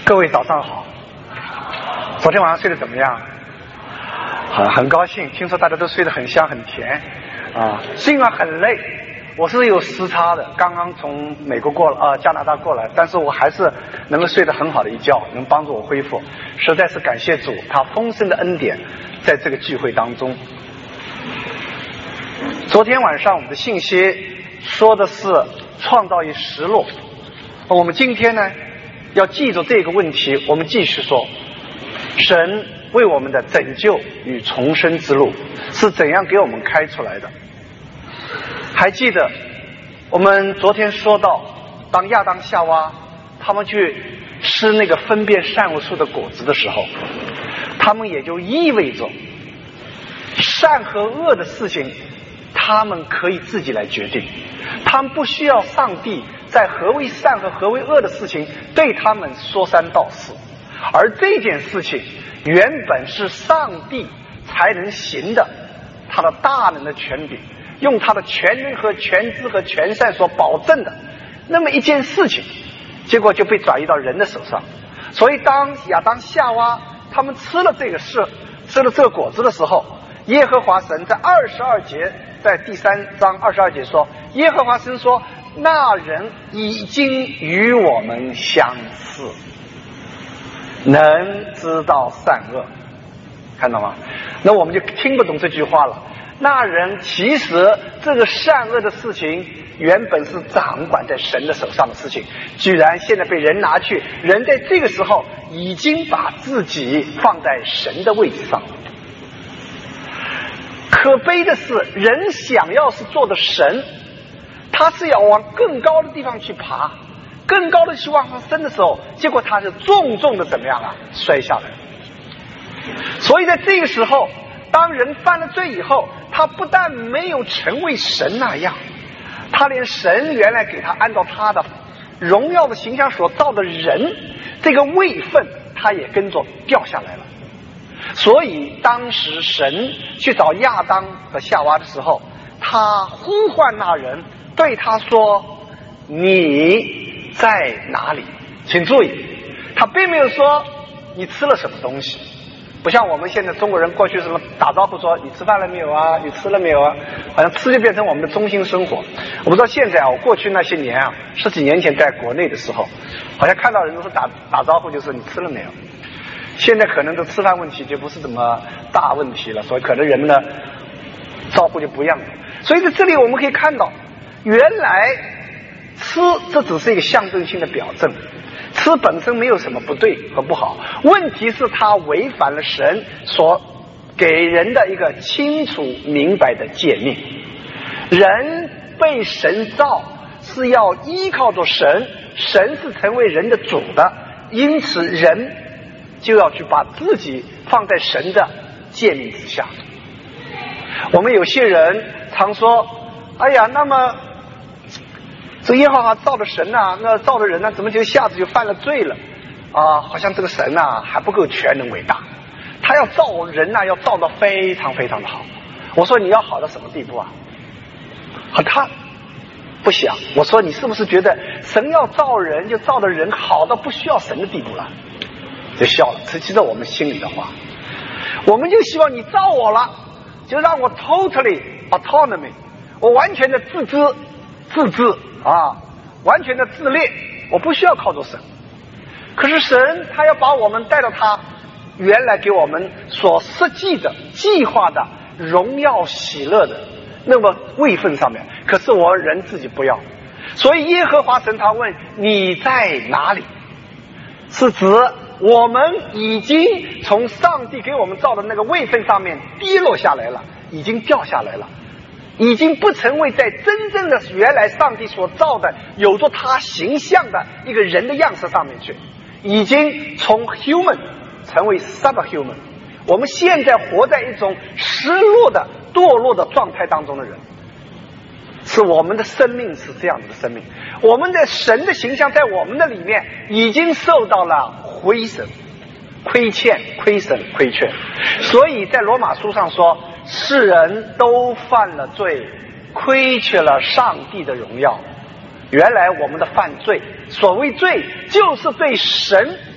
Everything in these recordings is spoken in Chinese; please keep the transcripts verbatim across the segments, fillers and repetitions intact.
各位早上好，昨天晚上睡得怎么样？很很高兴，听说大家都睡得很香很甜啊。尽管很累，我是有时差的，刚刚从美国过呃加拿大过来，但是我还是能够睡得很好的一觉，能帮助我恢复，实在是感谢主，他丰盛的恩典在这个聚会当中。昨天晚上我们的信息说的是创造与实录，我们今天呢要记住这个问题，我们继续说神为我们的拯救与重生之路是怎样给我们开出来的。还记得我们昨天说到，当亚当夏娃他们去吃那个分辨善恶树的果子的时候，他们也就意味着善和恶的事情他们可以自己来决定，他们不需要上帝在何为善和何为恶的事情对他们说三道四，而这件事情原本是上帝才能行的，他的大能的权柄，用他的全能和全知和全善所保证的那么一件事情，结果就被转移到人的手上。所以当亚当夏娃他们吃了这个事，吃了这个果子的时候，耶和华神在二十二节，在第三章二十二节说，耶和华神说，那人已经与我们相似，能知道善恶。看到吗？那我们就听不懂这句话了。那人其实这个善恶的事情原本是掌管在神的手上的事情，居然现在被人拿去，人在这个时候已经把自己放在神的位置上。可悲的是，人想要是做的神，他是要往更高的地方去爬，更高的去往上升的时候，结果他是重重的怎么样啊，摔下来。所以在这个时候，当人犯了罪以后，他不但没有成为神那样，他连神原来给他按照他的荣耀的形象所造的人这个位分，他也跟着掉下来了。所以当时神去找亚当和夏娃的时候，他呼唤那人，对他说，你在哪里？请注意，他并没有说你吃了什么东西，不像我们现在中国人过去什么打招呼说你吃饭了没有啊，你吃了没有啊，好像吃就变成我们的中心生活。我不知道现在啊，我过去那些年啊，十几年前在国内的时候，好像看到人都是打打招呼就是你吃了没有。现在可能这吃饭问题就不是怎么大问题了，所以可能人们的招呼就不一样了。所以在这里我们可以看到，原来吃这只是一个象征性的表征，吃本身没有什么不对和不好，问题是它违反了神所给人的一个清楚明白的诫命。人被神造是要依靠着神，神是成为人的主的，因此人就要去把自己放在神的诫命之下。我们有些人常说，哎呀，那么这耶和华造的神啊，那造的人呢、啊，怎么就一下子就犯了罪了啊？好像这个神啊还不够全能伟大，他要造人啊，要造得非常非常的好。我说你要好到什么地步啊？和他不想。我说你是不是觉得神要造人就造的人好到不需要神的地步了？就笑了，这其实我们心里的话，我们就希望你造我了，就让我 totally autonomy， 我完全的自知自治啊，完全的自立，我不需要靠着神。可是神他要把我们带到他原来给我们所设计的计划的荣耀喜乐的那么位分上面，可是我人自己不要。所以耶和华神他问你在哪里，是指我们已经从上帝给我们造的那个位分上面跌落下来了，已经掉下来了，已经不成为在真正的原来上帝所造的有着他形象的一个人的样式上面去，已经从 human 成为 subhuman。 我们现在活在一种失落的堕落的状态当中的人，是我们的生命是这样子的生命，我们的神的形象在我们的里面已经受到了亏损、亏欠、亏损、亏欠。所以在罗马书上说，世人都犯了罪，亏缺了上帝的荣耀。原来我们的犯罪，所谓罪就是对神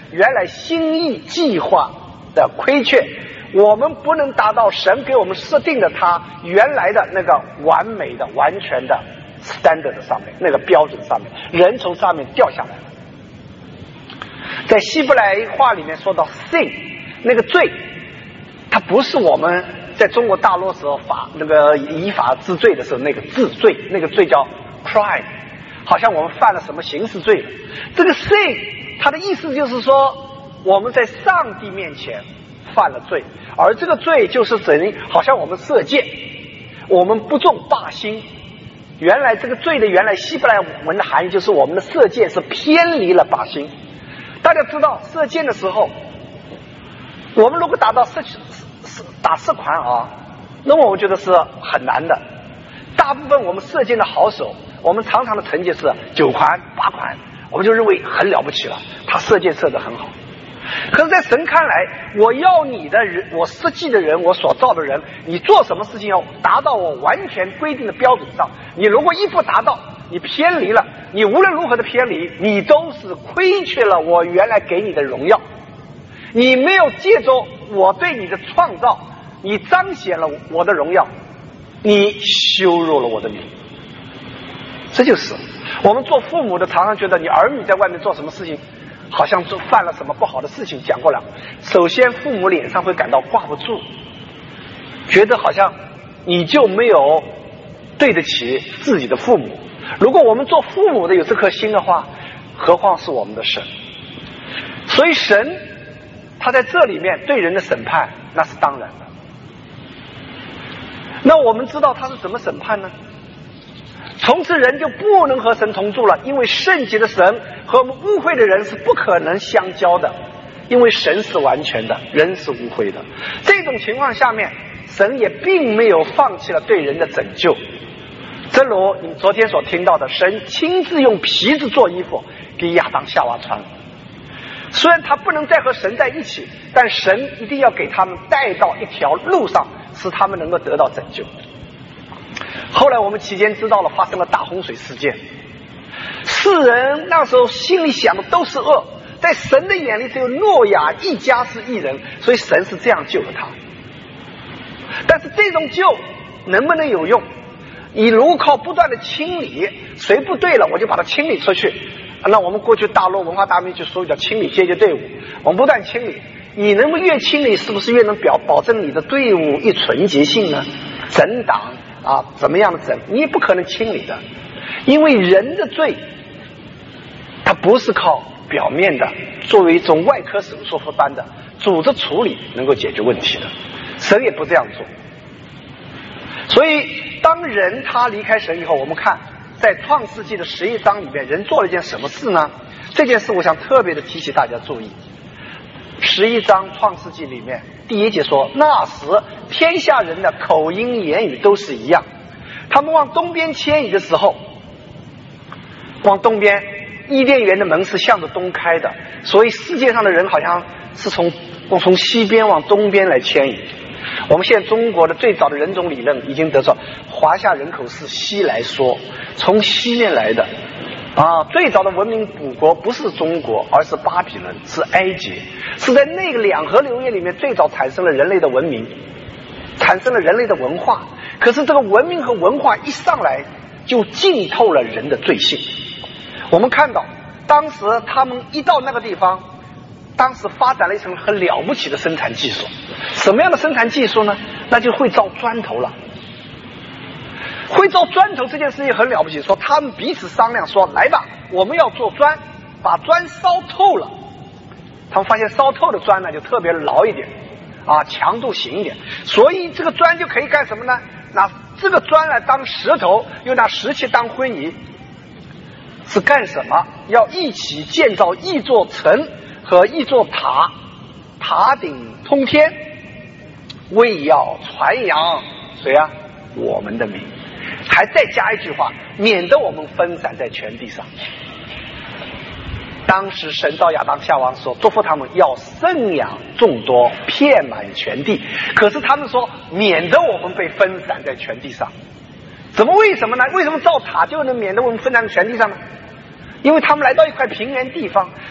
原来心意计划的亏缺，我们不能达到神给我们设定的他原来的那个完美的完全的 standard 上面，那个标准上面，人从上面掉下来了。在希伯来话里面说到 sin 那个罪，它不是我们在中国大陆时候法那个依法治罪的时候那个治罪，那个罪叫 crime， 好像我们犯了什么刑事罪了。这个 sin 它的意思就是说我们在上帝面前犯了罪，而这个罪就是等于好像我们射箭，我们不中靶心。原来这个罪的原来希伯来文的含义就是我们的射箭是偏离了靶心。大家知道射箭的时候，我们如果打到射打射款啊，那么我觉得是很难的。大部分我们射箭的好手，我们常常的成绩是九款八款，我们就认为很了不起了，他射箭射得很好。可是在神看来，我要你的人，我设计的人，我所造的人，你做什么事情要达到我完全规定的标准上，你如果一不达到，你偏离了，你无论如何的偏离，你都是亏缺了我原来给你的荣耀。你没有借着我对你的创造，你彰显了我的荣耀，你羞辱了我的名。这就是我们做父母的常常觉得你儿女在外面做什么事情好像做犯了什么不好的事情，讲过了，首先父母脸上会感到挂不住，觉得好像你就没有对得起自己的父母。如果我们做父母的有这颗心的话，何况是我们的神。所以神他在这里面对人的审判那是当然的。那我们知道他是怎么审判呢？从此人就不能和神同住了，因为圣洁的神和我们污秽的人是不可能相交的，因为神是完全的，人是污秽的。这种情况下面，神也并没有放弃了对人的拯救。正如你昨天所听到的，神亲自用皮子做衣服给亚当夏娃穿。虽然他不能再和神在一起，但神一定要给他们带到一条路上，使他们能够得到拯救。后来我们期间知道了发生了大洪水事件，世人那时候心里想的都是恶，在神的眼里只有诺亚一家是义人，所以神是这样救了他。但是这种救能不能有用？你如果靠不断的清理，谁不对了我就把它清理出去。那我们过去大陆文化大革命就说叫清理阶级队伍，我们不断清理，你能不能越清理是不是越能表保证你的队伍一纯洁性呢？整党啊，怎么样的整，你也不可能清理的。因为人的罪它不是靠表面的作为一种外科手术般的组织处理能够解决问题的，神也不这样做。所以当人他离开神以后，我们看在创世纪的十一章里面，人做了一件什么事呢？这件事我想特别的提醒大家注意。十一章创世纪里面第一节说，那时天下人的口音言语都是一样，他们往东边迁移的时候，往东边伊甸园的门是向着东开的，所以世界上的人好像是从从西边往东边来迁移。我们现在中国的最早的人种理论已经得出，华夏人口是西来说，从西面来的啊。最早的文明古国不是中国，而是巴比伦，是埃及，是在那个两河流域里面最早产生了人类的文明，产生了人类的文化。可是这个文明和文化一上来就浸透了人的罪性。我们看到当时他们一到那个地方，当时发展了一层很了不起的生产技术。什么样的生产技术呢？那就会造砖头了。会造砖头这件事情很了不起，说他们彼此商量说，来吧，我们要做砖，把砖烧透了。他们发现烧透的砖呢就特别牢一点啊，强度行一点，所以这个砖就可以干什么呢？拿这个砖来当石头，又拿石器当灰泥，是干什么？要一起建造一座城和一座塔，塔顶通天，为要传扬谁啊？我们的名。还再加一句话，免得我们分散在全地上。当时神召亚当夏娃说，嘱咐他们要生养众多，遍满全地。可是他们说，免得我们被分散在全地上。怎么为什么呢？为什么造塔就能免得我们分散在全地上呢？因为他们来到一块平原地方，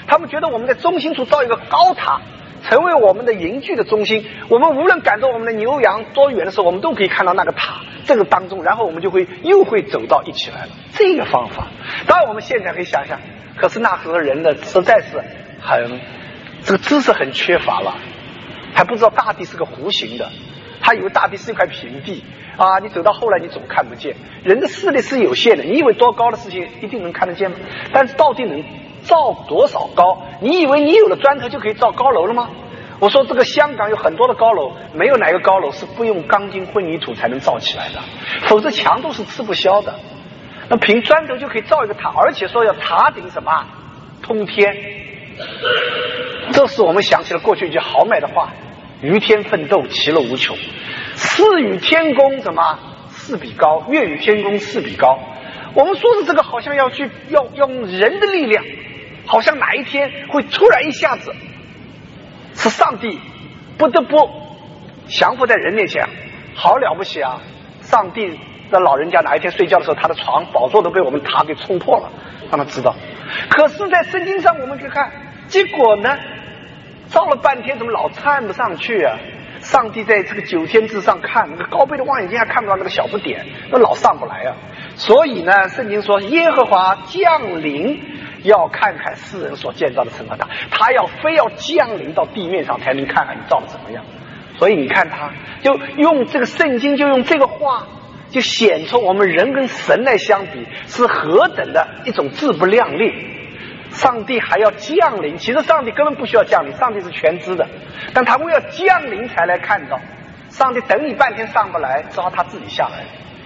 他们觉得我们在中心处造一个高塔，成为我们的营聚的中心。我们无论赶着我们的牛羊多远的时候，我们都可以看到那个塔这个当中，然后我们就会又会走到一起来了。这个方法，当然我们现在可以想想，可是那时候人的实在是很这个知识很缺乏了，还不知道大地是个弧形的，他以为大地是一块平地啊！你走到后来，你总看不见。人的视力是有限的，你以为多高的事情一定能看得见吗？但是到底能造多少高？你以为你有了砖头就可以造高楼了吗？我说这个香港有很多的高楼，没有哪个高楼是不用钢筋混凝土才能造起来的，否则强度是吃不消的。那凭砖头就可以造一个塔，而且说要塔顶什么通天，这是我们想起了过去一句豪迈的话：与天奋斗，其乐无穷。是与天公什么四比高，月与天公四比高。我们说的这个好像要去要要用人的力量，好像哪一天会突然一下子是上帝不得不降服在人面前，好了不起啊！上帝的老人家哪一天睡觉的时候，他的床宝座都被我们塔给冲破了，让他知道。可是在圣经上我们可以看，结果呢造了半天怎么老看不上去啊？上帝在这个九天之上看，那个高倍的望远镜还看不到那个小不点，那老上不来啊。所以呢，圣经说耶和华降临，要看看世人所建造的城和塔，他要非要降临到地面上才能看看你造的怎么样。所以你看他就用这个圣经，就用这个话，就显出我们人跟神来相比是何等的一种自不量力。上帝还要降临，其实上帝根本不需要降临，上帝是全知的，但他为了降临才来看到。上帝等你半天上不来，只好他自己下来。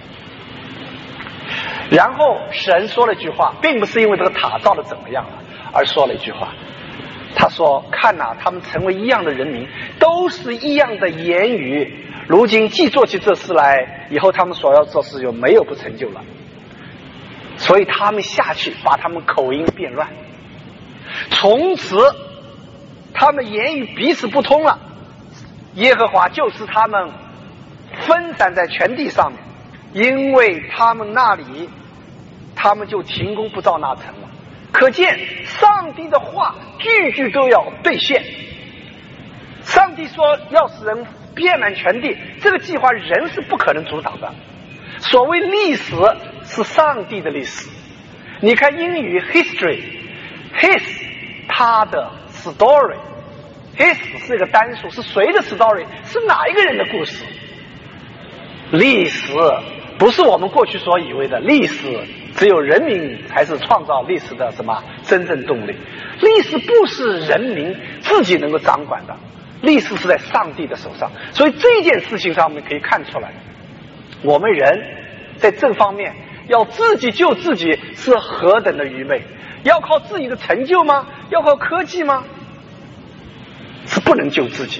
然后神说了一句话，并不是因为这个塔造的怎么样了，而说了一句话，他说看哪、啊、他们成为一样的人民，都是一样的言语，如今既做起这事来，以后他们所要做事就没有不成就了。所以他们下去把他们口音变乱，从此他们言语彼此不通了，耶和华就是他们分散在全地上面，因为他们那里他们就停工不造那城了。可见上帝的话句句都要兑现。上帝说要使人遍满全地，这个计划人是不可能阻挡的。所谓历史是上帝的历史，你看英语 history his 他的 story， his 是一个单数，是谁的 story？ 是哪一个人的故事？历史不是我们过去所以为的，历史只有人民才是创造历史的什么真正动力。历史不是人民自己能够掌管的，历史是在上帝的手上。所以这件事情上面可以看出来，我们人在这方面要自己救自己是何等的愚昧。要靠自己的成就吗？要靠科技吗？是不能救自己。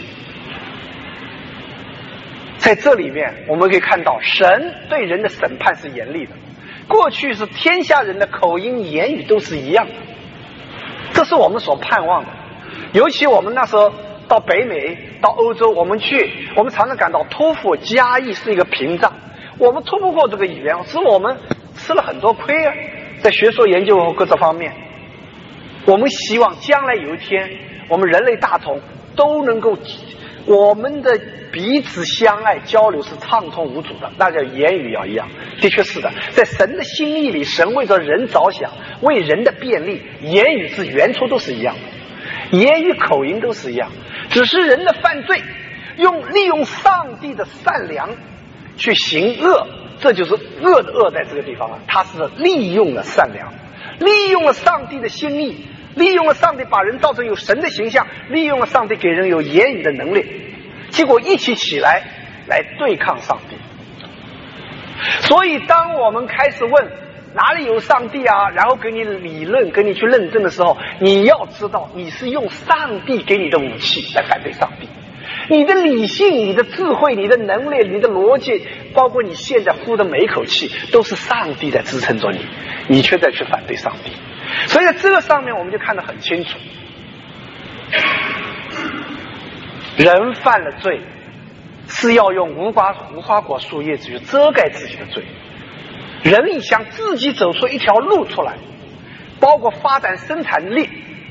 在这里面我们可以看到神对人的审判是严厉的。过去是天下人的口音言语都是一样的，这是我们所盼望的。尤其我们那时候到北美到欧洲，我们去我们常常感到托福加译是一个屏障，我们突不过这个语言，使我们吃了很多亏啊，在学术研究和各个方面。我们希望将来有一天我们人类大同都能够，我们的彼此相爱交流是畅通无阻的，那叫言语要一样。的确是的，在神的心意里，神为着人着想，为人的便利，言语是原初都是一样的，言语口音都是一样，只是人的犯罪用利用上帝的善良去行恶，这就是恶的恶在这个地方了。他是利用了善良，利用了上帝的心意，利用了上帝把人造成有神的形象，利用了上帝给人有言语的能力，结果一起起来来对抗上帝。所以当我们开始问哪里有上帝啊，然后给你理论给你去认证的时候，你要知道你是用上帝给你的武器来反对上帝。你的理性，你的智慧，你的能力，你的逻辑，包括你现在呼的每一口气，都是上帝在支撑着你，你却在去反对上帝。所以在这个上面我们就看得很清楚，人犯了罪是要用无花无花果树叶子去遮盖自己的罪。人想自己走出一条路出来，包括发展生产力，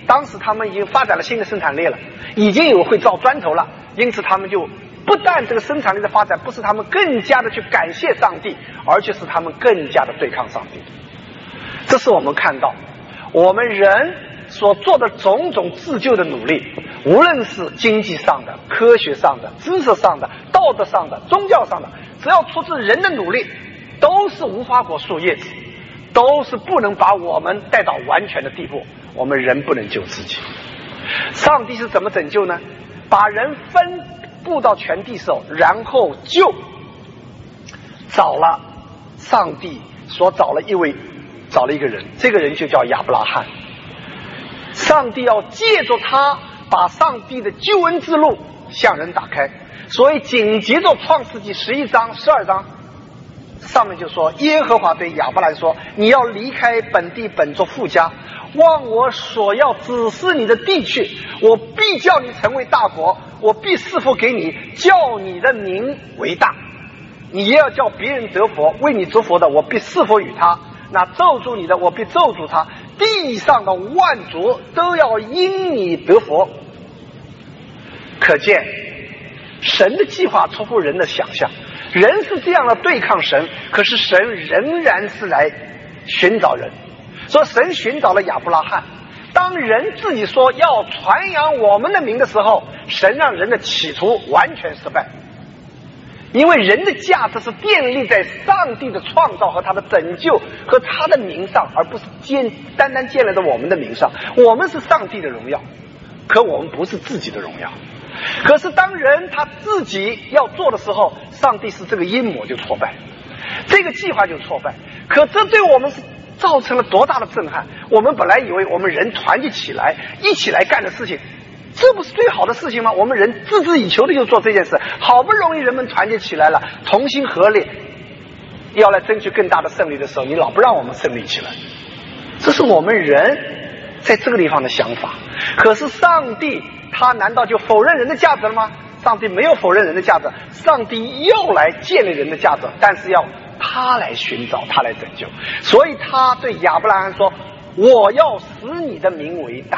当时他们已经发展了新的生产力了，已经有会造砖头了，因此他们就不但这个生产力的发展不是他们更加的去感谢上帝，而且是他们更加的对抗上帝。这是我们看到我们人所做的种种自救的努力，无论是经济上的、科学上的、知识上的、道德上的、宗教上的，只要出自人的努力，都是无花果树叶子，都是不能把我们带到完全的地步。我们人不能救自己。上帝是怎么拯救呢？把人分布到全地时候，然后就找了上帝所找了一位找了一个人，这个人就叫亚伯拉罕。上帝要借助他把上帝的救恩之路向人打开，所以紧接着创世纪十一章十二章上面就说，耶和华对亚伯兰说，你要离开本地本族父家，往我所要指示你的地去，我必叫你成为大国，我必赐福给你，叫你的名为大，你也要叫别人得福，为你祝福的我必赐福与他，那咒诅你的我必咒诅他，地上的万族都要因你得福。可见神的计划出乎人的想象，人是这样的对抗神，可是神仍然是来寻找人。所以神寻找了亚伯拉罕，当人自己说要传扬我们的名的时候，神让人的企图完全失败。因为人的价值是建立在上帝的创造和他的拯救和他的名上，而不是建单单建立在我们的名上。我们是上帝的荣耀，可我们不是自己的荣耀。可是当人他自己要做的时候，上帝是这个阴谋就挫败，这个计划就挫败。可这对我们是造成了多大的震撼。我们本来以为我们人团结起来一起来干的事情，这不是最好的事情吗？我们人孜孜以求的就做这件事，好不容易人们团结起来了，同心合力要来争取更大的胜利的时候，你老不让我们胜利起来，这是我们人在这个地方的想法。可是上帝他难道就否认人的价值了吗？上帝没有否认人的价值，上帝要来建立人的价值，但是要他来寻找，他来拯救。所以他对亚伯拉罕说，我要使你的名为大。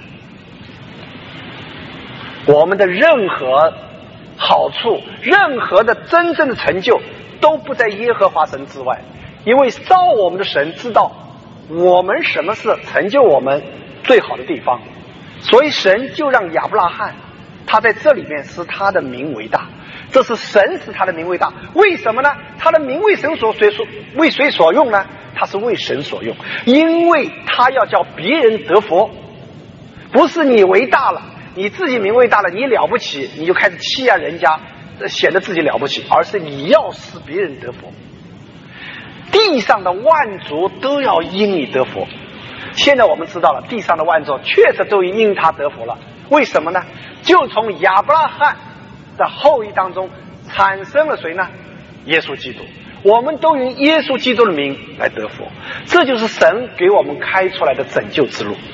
我们的任何好处，任何的真正的成就都不在耶和华神之外，因为造我们的神知道我们什么是成就我们最好的地方，所以神就让亚伯拉罕他在这里面使他的名为大。这是神使他的名为大，为什么呢？他的名为神所谁所为谁所用呢？他是为神所用，因为他要叫别人得福，不是你为大了，你自己名为大了，你了不起，你就开始欺压人家，显得自己了不起，而是你要使别人得福。地上的万族都要因你得福。现在我们知道了，地上的万族确实都因他得福了。为什么呢？就从亚伯拉罕的后裔当中产生了谁呢？耶稣基督。我们都用耶稣基督的名来得福，这就是神给我们开出来的拯救之路。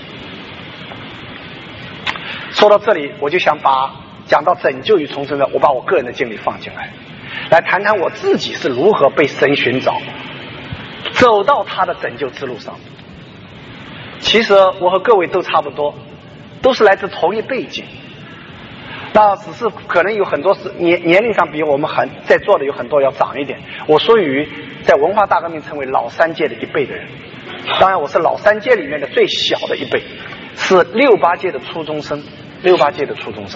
说到这里，我就想把讲到拯救与重生的，我把我个人的经历放进来，来谈谈我自己是如何被神寻找，走到他的拯救之路上。其实我和各位都差不多，都是来自同一背景，那只是可能有很多是年年龄上比我们很在座的有很多要长一点。我属于在文化大革命成为老三届的一辈的人，当然我是老三届里面的最小的一辈，是六八届的初中生，六八届的初中生。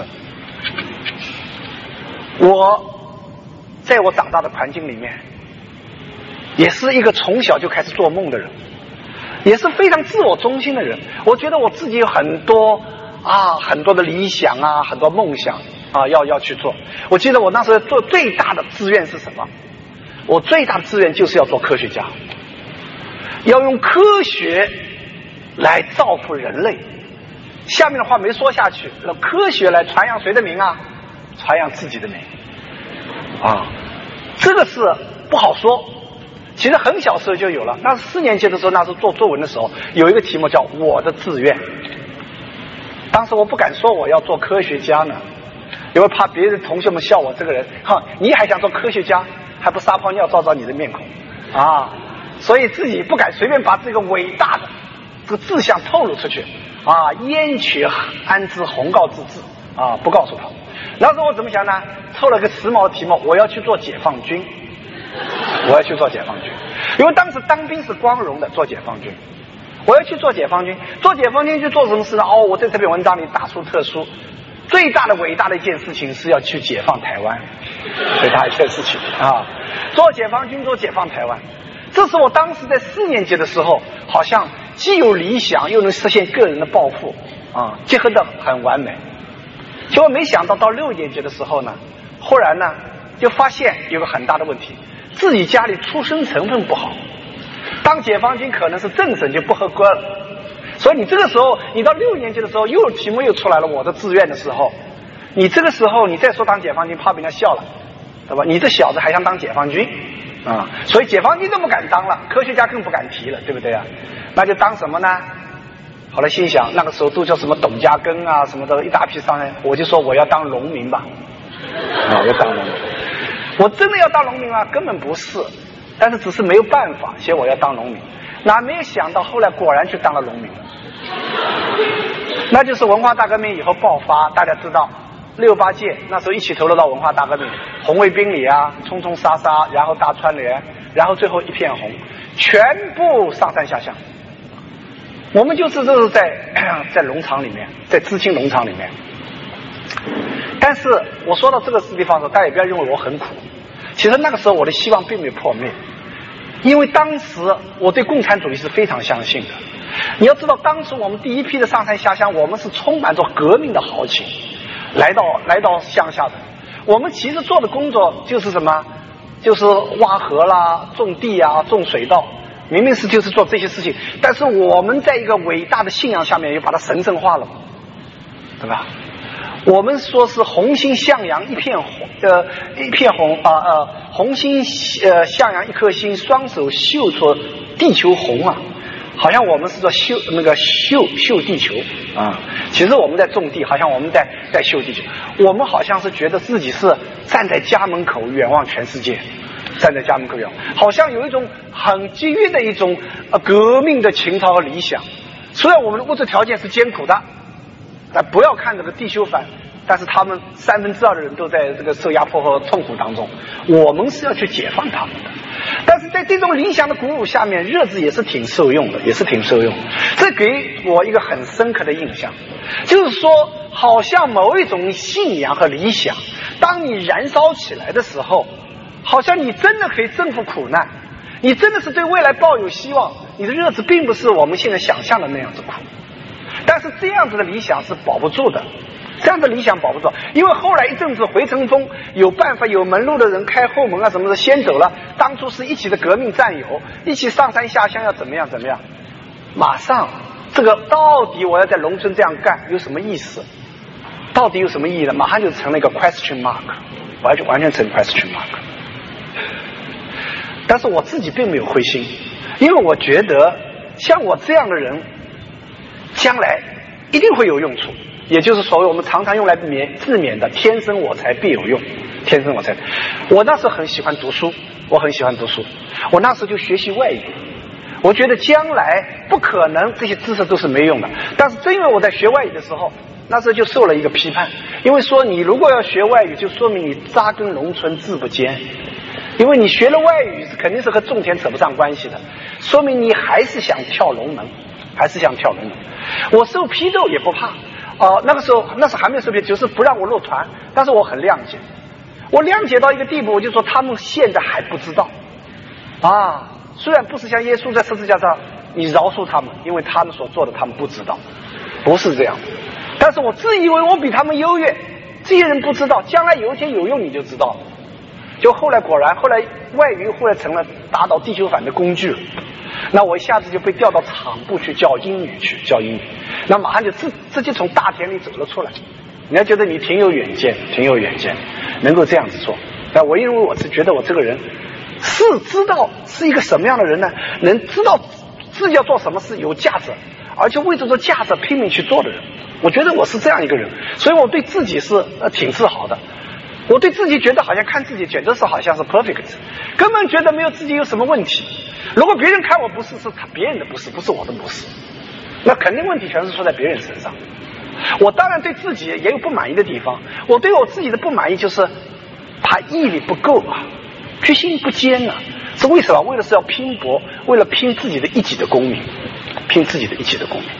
我在我长大的环境里面，也是一个从小就开始做梦的人，也是非常自我中心的人。我觉得我自己有很多啊，很多的理想啊，很多梦想啊，要要去做。我记得我那时候做最大的志愿是什么？我最大的志愿就是要做科学家，要用科学来造福人类。下面的话没说下去，用科学来传扬谁的名啊？传扬自己的名啊，这个是不好说。其实很小时候就有了，那是四年级的时候，那时候做作文的时候，有一个题目叫我的志愿。当时我不敢说我要做科学家呢，因为怕别人同学们笑我这个人，哈，你还想做科学家，还不撒泡尿照照你的面孔啊？所以自己不敢随便把这个伟大的这个志向透露出去啊，燕雀安知鸿鹄之志啊，不告诉他。那时候我怎么想呢？凑了个时髦的题目，我要去做解放军，我要去做解放军，因为当时当兵是光荣的，做解放军，我要去做解放军。做解放军去做什么事呢？哦，我在这篇文章里打出特殊，最大的伟大的一件事情是要去解放台湾，最大一件事情啊！做解放军，做解放台湾，这是我当时在四年级的时候，好像既有理想，又能实现个人的抱负啊，结合得很完美。结果没想到到六年级的时候呢，忽然呢就发现有个很大的问题，自己家里出生成分不好，当解放军可能是政审就不合格了。所以你这个时候，你到六年级的时候，又有题目又出来了，我的志愿的时候，你这个时候你再说当解放军，怕被人家笑了，对吧？你这小子还想当解放军啊？所以解放军都不敢当了，科学家更不敢提了，对不对啊？那就当什么呢？后来心想，那个时候都叫什么董家庚啊什么的，一大批上来，我就说我要当农民吧，啊，我要当农民。我真的要当农民吗？根本不是，但是只是没有办法，所以我要当农民。哪没有想到后来果然去当了农民了。那就是文化大革命以后爆发，大家知道六八届那时候一起投入到文化大革命，红卫兵里啊，冲冲杀杀，然后大川联，然后最后一片红，全部上山下乡。我们就是这是在在农场里面，在知青农场里面。但是我说到这个地方的时候，大家也不要认为我很苦。其实那个时候我的希望并没有破灭，因为当时我对共产主义是非常相信的。你要知道，当时我们第一批的上山下乡，我们是充满着革命的豪情，来到来到乡下的。我们其实做的工作就是什么？就是挖河啦、种地啊、种水稻。明明是就是做这些事情，但是我们在一个伟大的信仰下面又把它神圣化了，对吧？我们说是红星向阳一片红，呃，一片红啊呃，红星呃向阳一颗星，双手绣出地球红啊，好像我们是说绣那个绣绣地球啊，其实我们在种地，好像我们在在绣地球，我们好像是觉得自己是站在家门口远望全世界。站在家门口远，好像有一种很激越的一种呃革命的情操和理想。虽然我们的物质条件是艰苦的，但不要看这个地修反，但是他们三分之二的人都在这个受压迫和痛苦当中，我们是要去解放他们的。但是在这种理想的鼓舞下面，日子也是挺受用的，也是挺受用的。这给我一个很深刻的印象，就是说，好像某一种信仰和理想，当你燃烧起来的时候，好像你真的可以征服苦难，你真的是对未来抱有希望，你的日子并不是我们现在想象的那样子苦。但是这样子的理想是保不住的，这样的理想保不住，因为后来一阵子回城风，有办法有门路的人开后门啊什么的先走了，当初是一起的革命战友，一起上山下乡要怎么样怎么样，马上这个到底我要在农村这样干有什么意思，到底有什么意义呢？马上就成了一个 question mark， 完全完全成 question mark。但是我自己并没有灰心，因为我觉得像我这样的人将来一定会有用处，也就是所谓我们常常用来免自勉的天生我材必有用，天生我材。我那时候很喜欢读书，我很喜欢读书，我那时候就学习外语，我觉得将来不可能这些知识都是没用的。但是正因为我在学外语的时候，那时候就受了一个批判，因为说你如果要学外语，就说明你扎根农村志不坚，因为你学了外语是肯定是和种田扯不上关系的，说明你还是想跳龙门，还是想跳龙门。我受批斗也不怕哦、呃，那个时候那时候还没有受批，就是不让我入团，但是我很谅解，我谅解到一个地步，我就说他们现在还不知道啊，虽然不是像耶稣在十字架上你饶恕他们，因为他们所做的他们不知道，不是这样，但是我自以为我比他们优越，这些人不知道，将来有一天有用你就知道了。就后来果然，后来外语后来成了打倒地球反的工具了。那我一下子就被调到厂部去教英语去教英语，那马上就自自己从大田里走了出来。你还觉得你挺有远见，挺有远见，能够这样子做。但我因为我是觉得我这个人是知道是一个什么样的人呢？能知道自己要做什么事有价值，而且为这个价值拼命去做的人。我觉得我是这样一个人，所以我对自己是呃挺自豪的。我对自己觉得好像看自己觉得是好像是 perfect， 根本觉得没有自己有什么问题。如果别人看我不是，是他别人的不是，不是我的不是。 那肯定问题全是出在别人身上。我当然对自己也有不满意的地方，我对我自己的不满意就是怕毅力不够啊，决心不坚啊。是为什么？为了是要拼搏，为了拼自己的一己的功名，拼自己的一己的功名。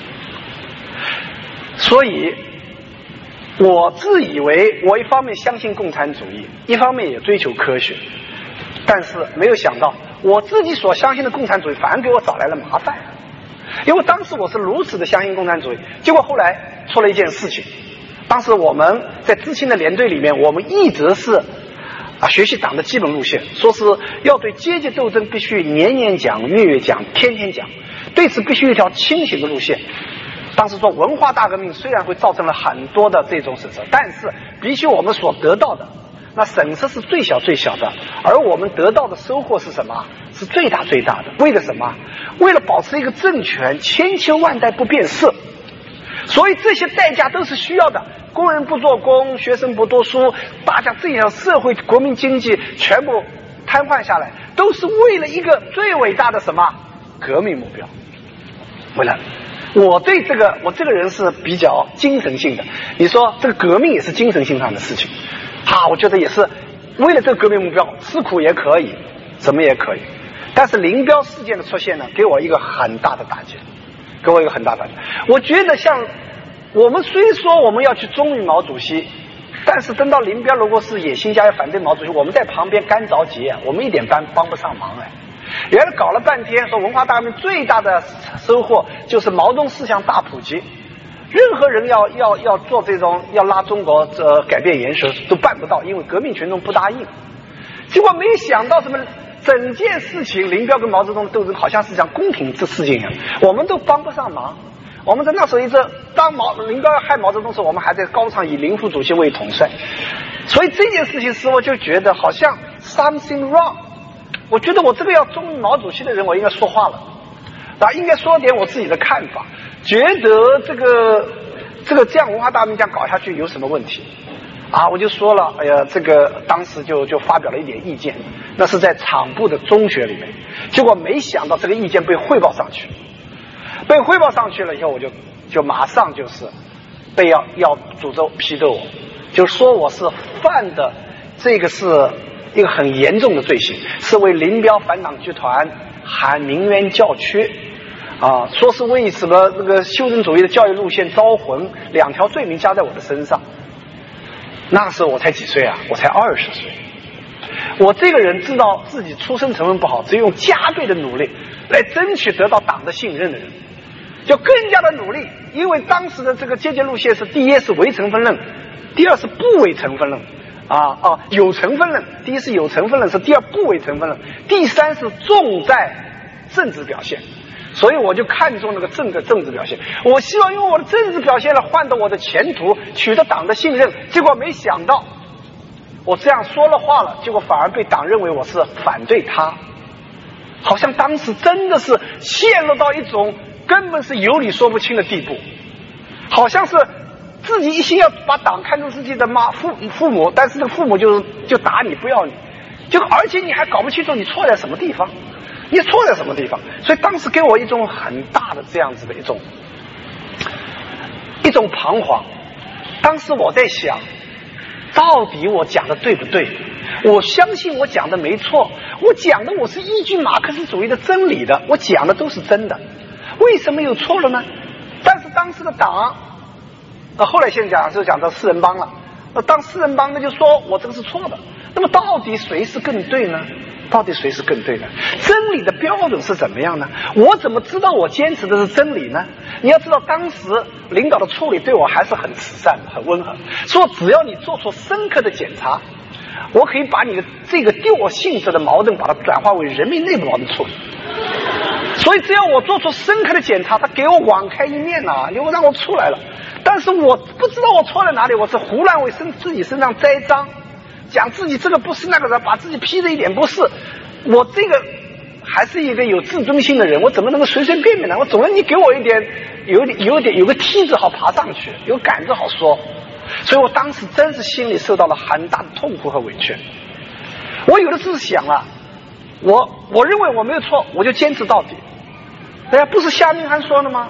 所以我自以为我一方面相信共产主义，一方面也追求科学，但是没有想到我自己所相信的共产主义反而给我找来了麻烦。因为当时我是如此的相信共产主义，结果后来出了一件事情。当时我们在知青的连队里面，我们一直是啊学习党的基本路线，说是要对阶级斗争必须年年讲、月月讲、天天讲，对此必须有一条清醒的路线。当时说文化大革命虽然会造成了很多的这种损失，但是比起我们所得到的，那损失是最小最小的，而我们得到的收获是什么？是最大最大的。为了什么？为了保持一个政权千秋万代不变色。所以这些代价都是需要的，工人不做工，学生不读书，大家这样社会国民经济全部瘫痪下来，都是为了一个最伟大的什么革命目标。为了我对这个我这个人是比较精神性的，你说这个革命也是精神性上的事情啊，我觉得也是为了这个革命目标吃苦也可以，什么也可以。但是林彪事件的出现呢，给我一个很大的打击，给我一个很大的打击。我觉得像我们虽说我们要去忠于毛主席，但是等到林彪如果是野心家要反对毛主席，我们在旁边干着急啊，我们一点帮帮不上忙哎。原来搞了半天说文化大革命最大的收获就是毛泽东思想大普及，任何人要要要做这种要拉中国这、呃、改变颜色都办不到，因为革命群众不答应。结果没想到什么，整件事情林彪跟毛泽东的斗争好像是讲公平这事情一样，我们都帮不上忙。我们在那时候一直当毛林彪要害毛泽东时，我们还在高唱以林副主席为统帅，所以这件事情使我就觉得好像 something wrong。我觉得我这个要忠于毛主席的人，我应该说话了，啊，应该说点我自己的看法，觉得这个这个这样文化大革命这样搞下去有什么问题啊？我就说了，哎呀，这个当时就就发表了一点意见，那是在厂部的中学里面，结果没想到这个意见被汇报上去，被汇报上去了以后，我就就马上就是被要要诅咒批斗我，就说我是犯的这个是一个很严重的罪行，是为林彪反党集团喊鸣冤叫屈啊，说是为什么那个修正主义的教育路线招魂，两条罪名加在我的身上。那时候我才几岁啊？我才二十岁。我这个人知道自己出身成分不好，只有用加倍的努力来争取得到党的信任的人，就更加的努力。因为当时的这个阶级路线是第一是唯成分论，第二是不唯成分论啊啊有成分论，第一是有成分论，是第二不唯成分论，第三是重在政治表现。所以我就看重那个政的政治表现，我希望用我的政治表现来换得我的前途，取得党的信任。结果没想到我这样说了话了，结果反而被党认为我是反对他，好像当时真的是陷入到一种根本是有理说不清的地步，好像是自己一心要把党看成自己的妈父父母，但是这个父母就就打你不要你，就而且你还搞不清楚你错在什么地方，你错在什么地方。所以当时给我一种很大的这样子的一种一种彷徨。当时我在想，到底我讲的对不对？我相信我讲的没错，我讲的我是依据马克思主义的真理的，我讲的都是真的，为什么有错了呢？但是当时的党呃，后来现在讲就讲到四人帮了，那当四人帮的就说我这个是错的，那么到底谁是更对呢？到底谁是更对呢？真理的标准是怎么样呢？我怎么知道我坚持的是真理呢？你要知道当时领导的处理对我还是很慈善很温和，说只要你做出深刻的检查，我可以把你的这个对我性质的矛盾把它转化为人民内部矛盾处理。所以只要我做出深刻的检查，他给我网开一面呐、啊，因为让我出来了。但是我不知道我错在哪里，我是胡乱为身自己身上栽赃，讲自己这个不是那个人，把自己批的一点不是。我这个还是一个有自尊心的人，我怎么能够随随便便呢？我总要你给我一点，有点有点有个梯子好爬上去，有杆子好说。所以我当时真是心里受到了很大的痛苦和委屈。我有的时候想了，我我认为我没有错，我就坚持到底。对呀，不是夏明涵说的吗？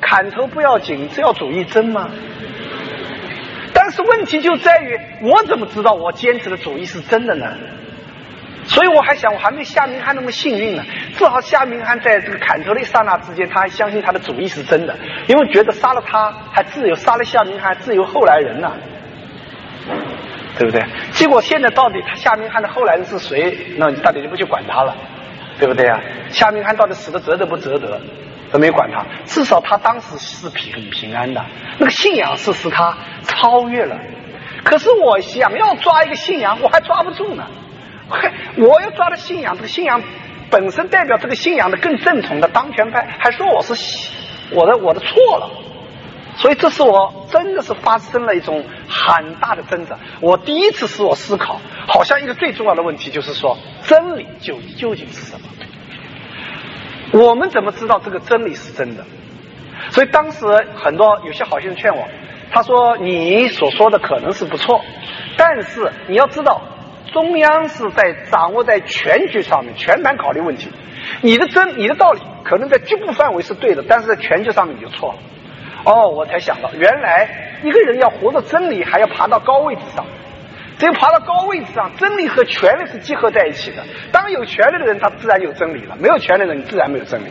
砍头不要紧，只要主义真吗？但是问题就在于，我怎么知道我坚持的主义是真的呢？所以我还想，我还没夏明翰那么幸运呢。至少夏明翰在这个砍头的一刹那之间，他还相信他的主意是真的，因为觉得杀了他还自由，杀了夏明翰还自由后来人呢、啊，对不对？结果现在到底他夏明翰的后来人是谁？那你到底就不去管他了，对不对啊？夏明翰到底死的值得不值得，都没管他。至少他当时是平很平安的，那个信仰是使他超越了。可是我想要抓一个信仰，我还抓不住呢。我要抓的信仰，这个信仰本身代表这个信仰的更正统的当权派，还说我是我的我的错了，所以这是我真的是发生了一种很大的挣扎。我第一次使我思考，好像一个最重要的问题就是说，真理究究竟是什么？我们怎么知道这个真理是真的？所以当时很多有些好心人劝我，他说你所说的可能是不错，但是你要知道。中央是在掌握在全局上面，全盘考虑问题。你的真，你的道理可能在局部范围是对的，但是在全局上面你就错了。哦，我才想到，原来一个人要活到真理，还要爬到高位置上。只有爬到高位置上，真理和权力是结合在一起的。当有权力的人，他自然有真理了；没有权力的人，自然没有真理。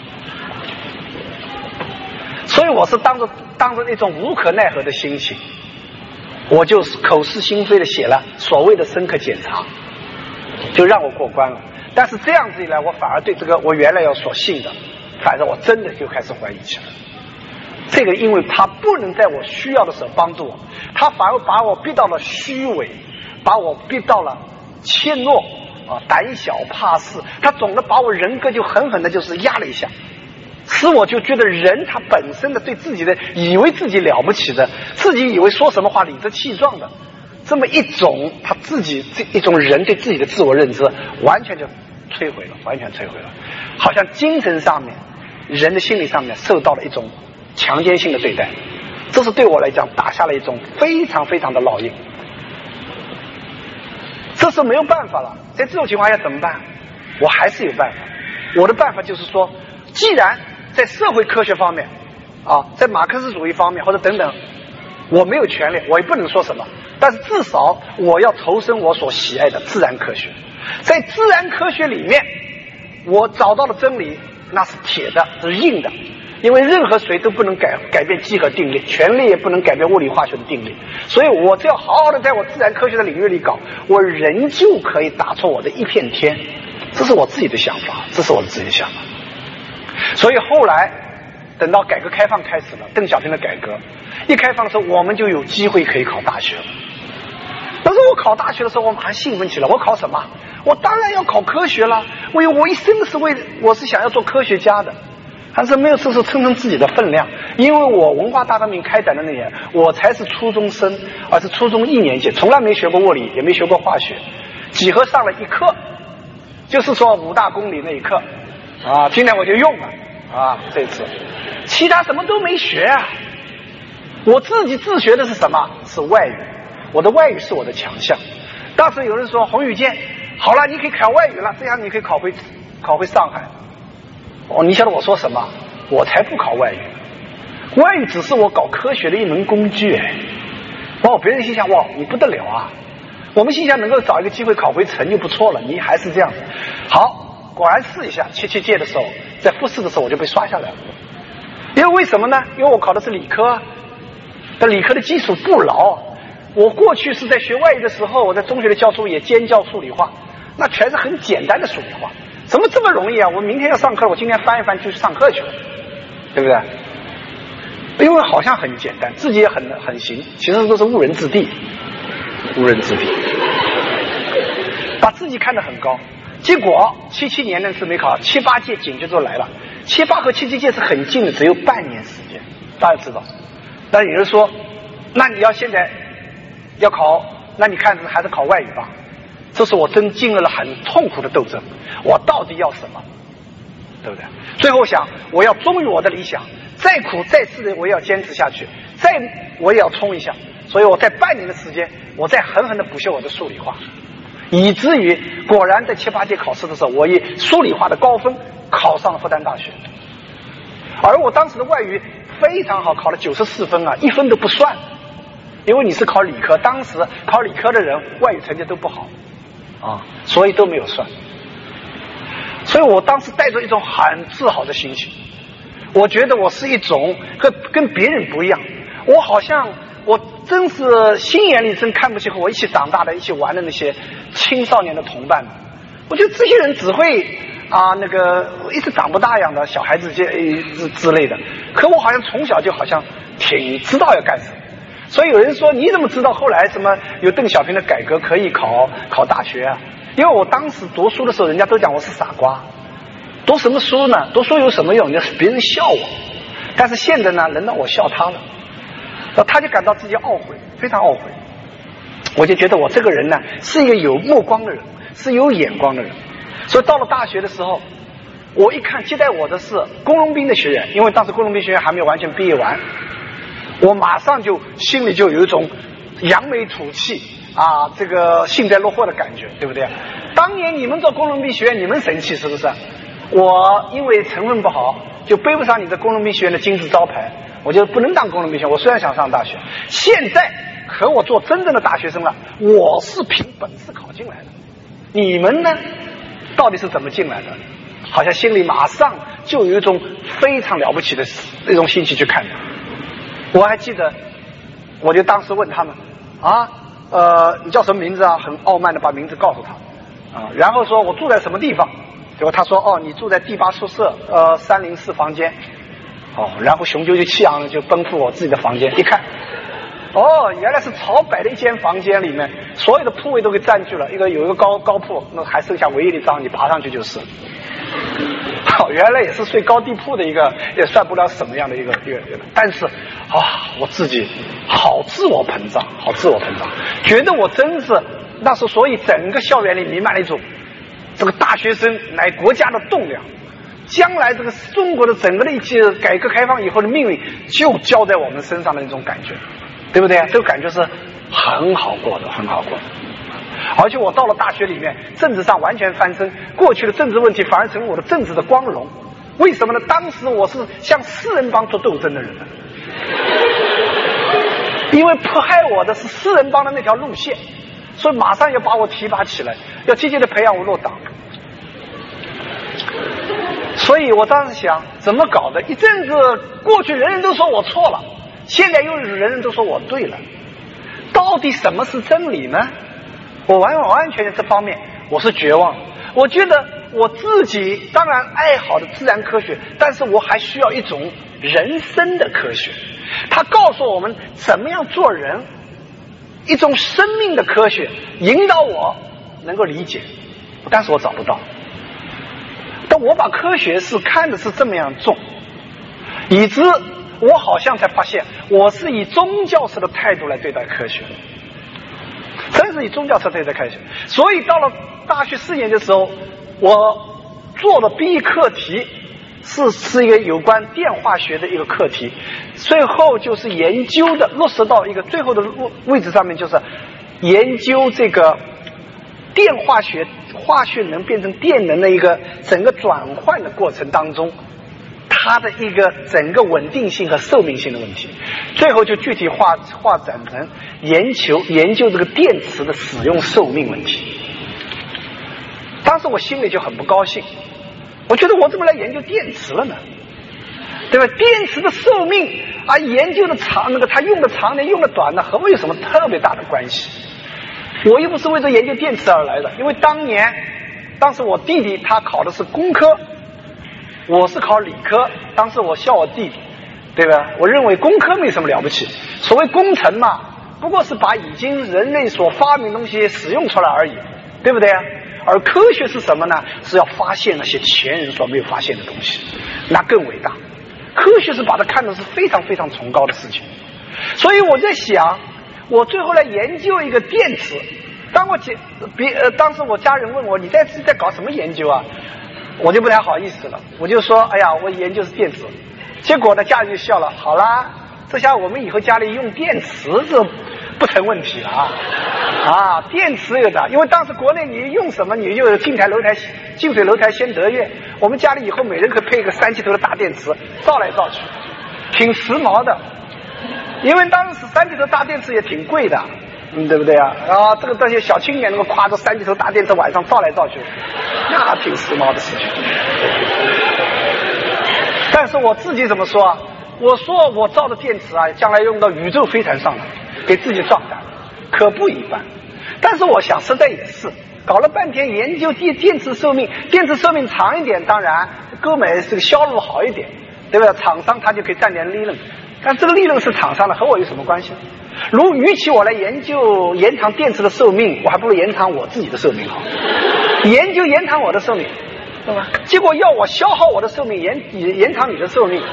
所以我是当着当着那种无可奈何的心情。我就是口是心非的写了所谓的深刻检查，就让我过关了。但是这样子一来，我反而对这个我原来要所信的，反正我真的就开始怀疑起来。这个因为他不能在我需要的时候帮助我，他反而把我逼到了虚伪，把我逼到了怯懦啊、胆小怕事，他总的把我人格就狠狠的就是压了一下。使我就觉得人他本身的对自己的以为自己了不起的，自己以为说什么话理直气壮的，这么一种他自己这一种人对自己的自我认知，完全就摧毁了，完全摧毁了，好像精神上面、人的心理上面受到了一种强奸性的对待，这是对我来讲打下了一种非常非常的烙印。这是没有办法了，在这种情况下怎么办？我还是有办法，我的办法就是说，既然在社会科学方面啊，在马克思主义方面或者等等，我没有权利，我也不能说什么，但是至少我要投身我所喜爱的自然科学。在自然科学里面，我找到的真理那是铁的，是硬的，因为任何谁都不能改改变几何定律，权力也不能改变物理化学的定律，所以我只要好好的在我自然科学的领域里搞，我仍旧可以打出我的一片天。这是我自己的想法，这是我的自己的想法。所以后来等到改革开放开始了，邓小平的改革一开放的时候，我们就有机会可以考大学了。当时我考大学的时候，我马上兴奋起来。我考什么？我当然要考科学了。我有我一生是为我是想要做科学家的，但是没有时候称称自己的分量，因为我文化大革命开展的那年，我才是初中生，而是初中一年级，从来没学过物理，也没学过化学，几何上了一课，就是说五大公理那一课。啊，今天我就用了啊，这次其他什么都没学啊。我自己自学的是什么？是外语，我的外语是我的强项。当时有人说洪宇健，好了，你可以考外语了，这样你可以考回考回上海。哦，你晓得我说什么？我才不考外语，外语只是我搞科学的一门工具。哎，哇，别人心想，哇，你不得了啊！我们心想能够找一个机会考回城就不错了，你还是这样。好。果然试一下，七七届的时候，在复试的时候我就被刷下来了。因为为什么呢？因为我考的是理科，但理科的基础不牢。我过去是在学外语的时候，我在中学的教书也兼教数理化，那全是很简单的数理化，怎么这么容易啊？我明天要上课，我今天翻一翻就去上课去了，对不对？因为好像很简单，自己也很很行，其实都是误人子弟，误人子弟，把自己看得很高。结果七七年那次没考，七八届紧接着来了。七八和七七届是很近的，只有半年时间，大家知道。但有人说，那你要现在要考，那你看还是考外语吧。这是我真经历了很痛苦的斗争，我到底要什么，对不对？最后想，我要忠于我的理想，再苦再次的我也要坚持下去，再我也要冲一下。所以我在半年的时间，我再狠狠的补修我的数理化。以至于果然在七八届考试的时候，我以数理化的高分考上了复旦大学。而我当时的外语非常好，考了九十四分啊，一分都不算，因为你是考理科，当时考理科的人外语成绩都不好啊，所以都没有算。所以我当时带着一种很自豪的心情，我觉得我是一种跟跟别人不一样，我好像我真是心眼里真看不起和我一起长大的一起玩的那些青少年的同伴们，我觉得这些人只会啊那个一直长不大样的小孩子之之之类的，可我好像从小就好像挺知道要干什么。所以有人说你怎么知道后来什么有邓小平的改革可以考考大学啊？因为我当时读书的时候，人家都讲我是傻瓜，读什么书呢？读书有什么用？就是别人笑我。但是现在呢，轮到我笑他了，他就感到自己懊悔，非常懊悔。我就觉得我这个人呢，是一个有目光的人，是有眼光的人。所以到了大学的时候，我一看接待我的是工农兵的学员，因为当时工农兵学院还没有完全毕业完，我马上就心里就有一种扬眉吐气啊，这个幸灾乐祸的感觉，对不对？当年你们做工农兵学院，你们神气是不是？我因为成分不好，就背不上你的工农兵学院的金字招牌，我就不能当工农兵学院。我虽然想上大学，现在可我做真正的大学生了，我是凭本事考进来的。你们呢，到底是怎么进来的？好像心里马上就有一种非常了不起的那种心情去看。我还记得，我就当时问他们啊，呃，你叫什么名字啊？很傲慢的把名字告诉他啊，然后说我住在什么地方，结果他说哦，你住在第八宿舍呃三零四房间，哦，然后雄赳赳气昂的就奔赴我自己的房间，一看，哦，原来是朝北的一间房间里面，所有的铺位都给占据了，一个有一个高高铺，那还剩下唯一的一张，你爬上去就是。哦，原来也是睡高低铺的一个，也算不了什么样的一个一个，但是啊，我自己好自我膨胀，好自我膨胀，觉得我真是那时候，所以整个校园里弥漫了一种这个大学生乃国家的栋梁，将来这个中国的整个的一切改革开放以后的命运就交在我们身上的那种感觉，对不对？这个感觉是很好过的，很好过的。而且我到了大学里面，政治上完全翻身，过去的政治问题反而成为我的政治的光荣。为什么呢？当时我是向四人帮做斗争的人，因为迫害我的是四人帮的那条路线，所以马上要把我提拔起来，要积极的培养我入党。所以我当时想，怎么搞的？一阵子过去，人人都说我错了，现在又人人都说我对了，到底什么是真理呢？我完完全全这方面我是绝望的。我觉得我自己当然爱好的自然科学，但是我还需要一种人生的科学，它告诉我们怎么样做人，一种生命的科学，引导我能够理解，但是我找不到。但我把科学是看的是这么样重，以致我好像才发现我是以宗教式的态度来对待科学，真是以宗教式对待科学。所以到了大学四年的时候，我做的毕业课题是是一个有关电化学的一个课题，最后就是研究的落实到一个最后的位置上面，就是研究这个电化学化学能变成电能的一个整个转换的过程当中，它的一个整个稳定性和寿命性的问题，最后就具体化化展成研究研究这个电池的使用寿命问题。当时我心里就很不高兴，我觉得我怎么来研究电池了呢？对吧？电池的寿命啊，研究的长，那个它用的长呢，用的短呢，和我有什么特别大的关系？我又不是为了研究电池而来的，因为当年，当时我弟弟他考的是工科，我是考理科，当时我笑我弟弟，对吧？我认为工科没什么了不起，所谓工程嘛，不过是把已经人类所发明的东西使用出来而已，对不对啊？而科学是什么呢？是要发现那些前人所没有发现的东西，那更伟大。科学是把它看成是非常非常崇高的事情。所以我在想，我最后来研究一个电池。当我解别呃，当时我家人问我，你在在搞什么研究啊？我就不太好意思了，我就说，哎呀，我研究是电池。结果呢，家里就笑了。好啦，这下我们以后家里用电池这不成问题了啊！啊，电池有的，因为当时国内你用什么，你就近台楼台近水楼台先得月。我们家里以后每人可以配一个三七头的大电池，照来照去。 挺时髦的，因为当时三级头大电池也挺贵的，嗯，对不对啊？啊，这个这些小青年能够挎着三级头大电池晚上照来照去，那挺时髦的事情。但是我自己怎么说啊？我说我造的电池啊，将来用到宇宙飞船上来，给自己壮胆，可不一般。但是我想实在也是，搞了半天研究电电池寿命，电池寿命长一点，当然购买这个销路好一点，对吧？厂商他就可以占点利润，但这个利润是厂商的，和我有什么关系？如与其我来研究延长电池的寿命，我还不如延长我自己的寿命好。研究延长我的寿命，对吧？结果要我消耗我的寿命，延延长你的寿命。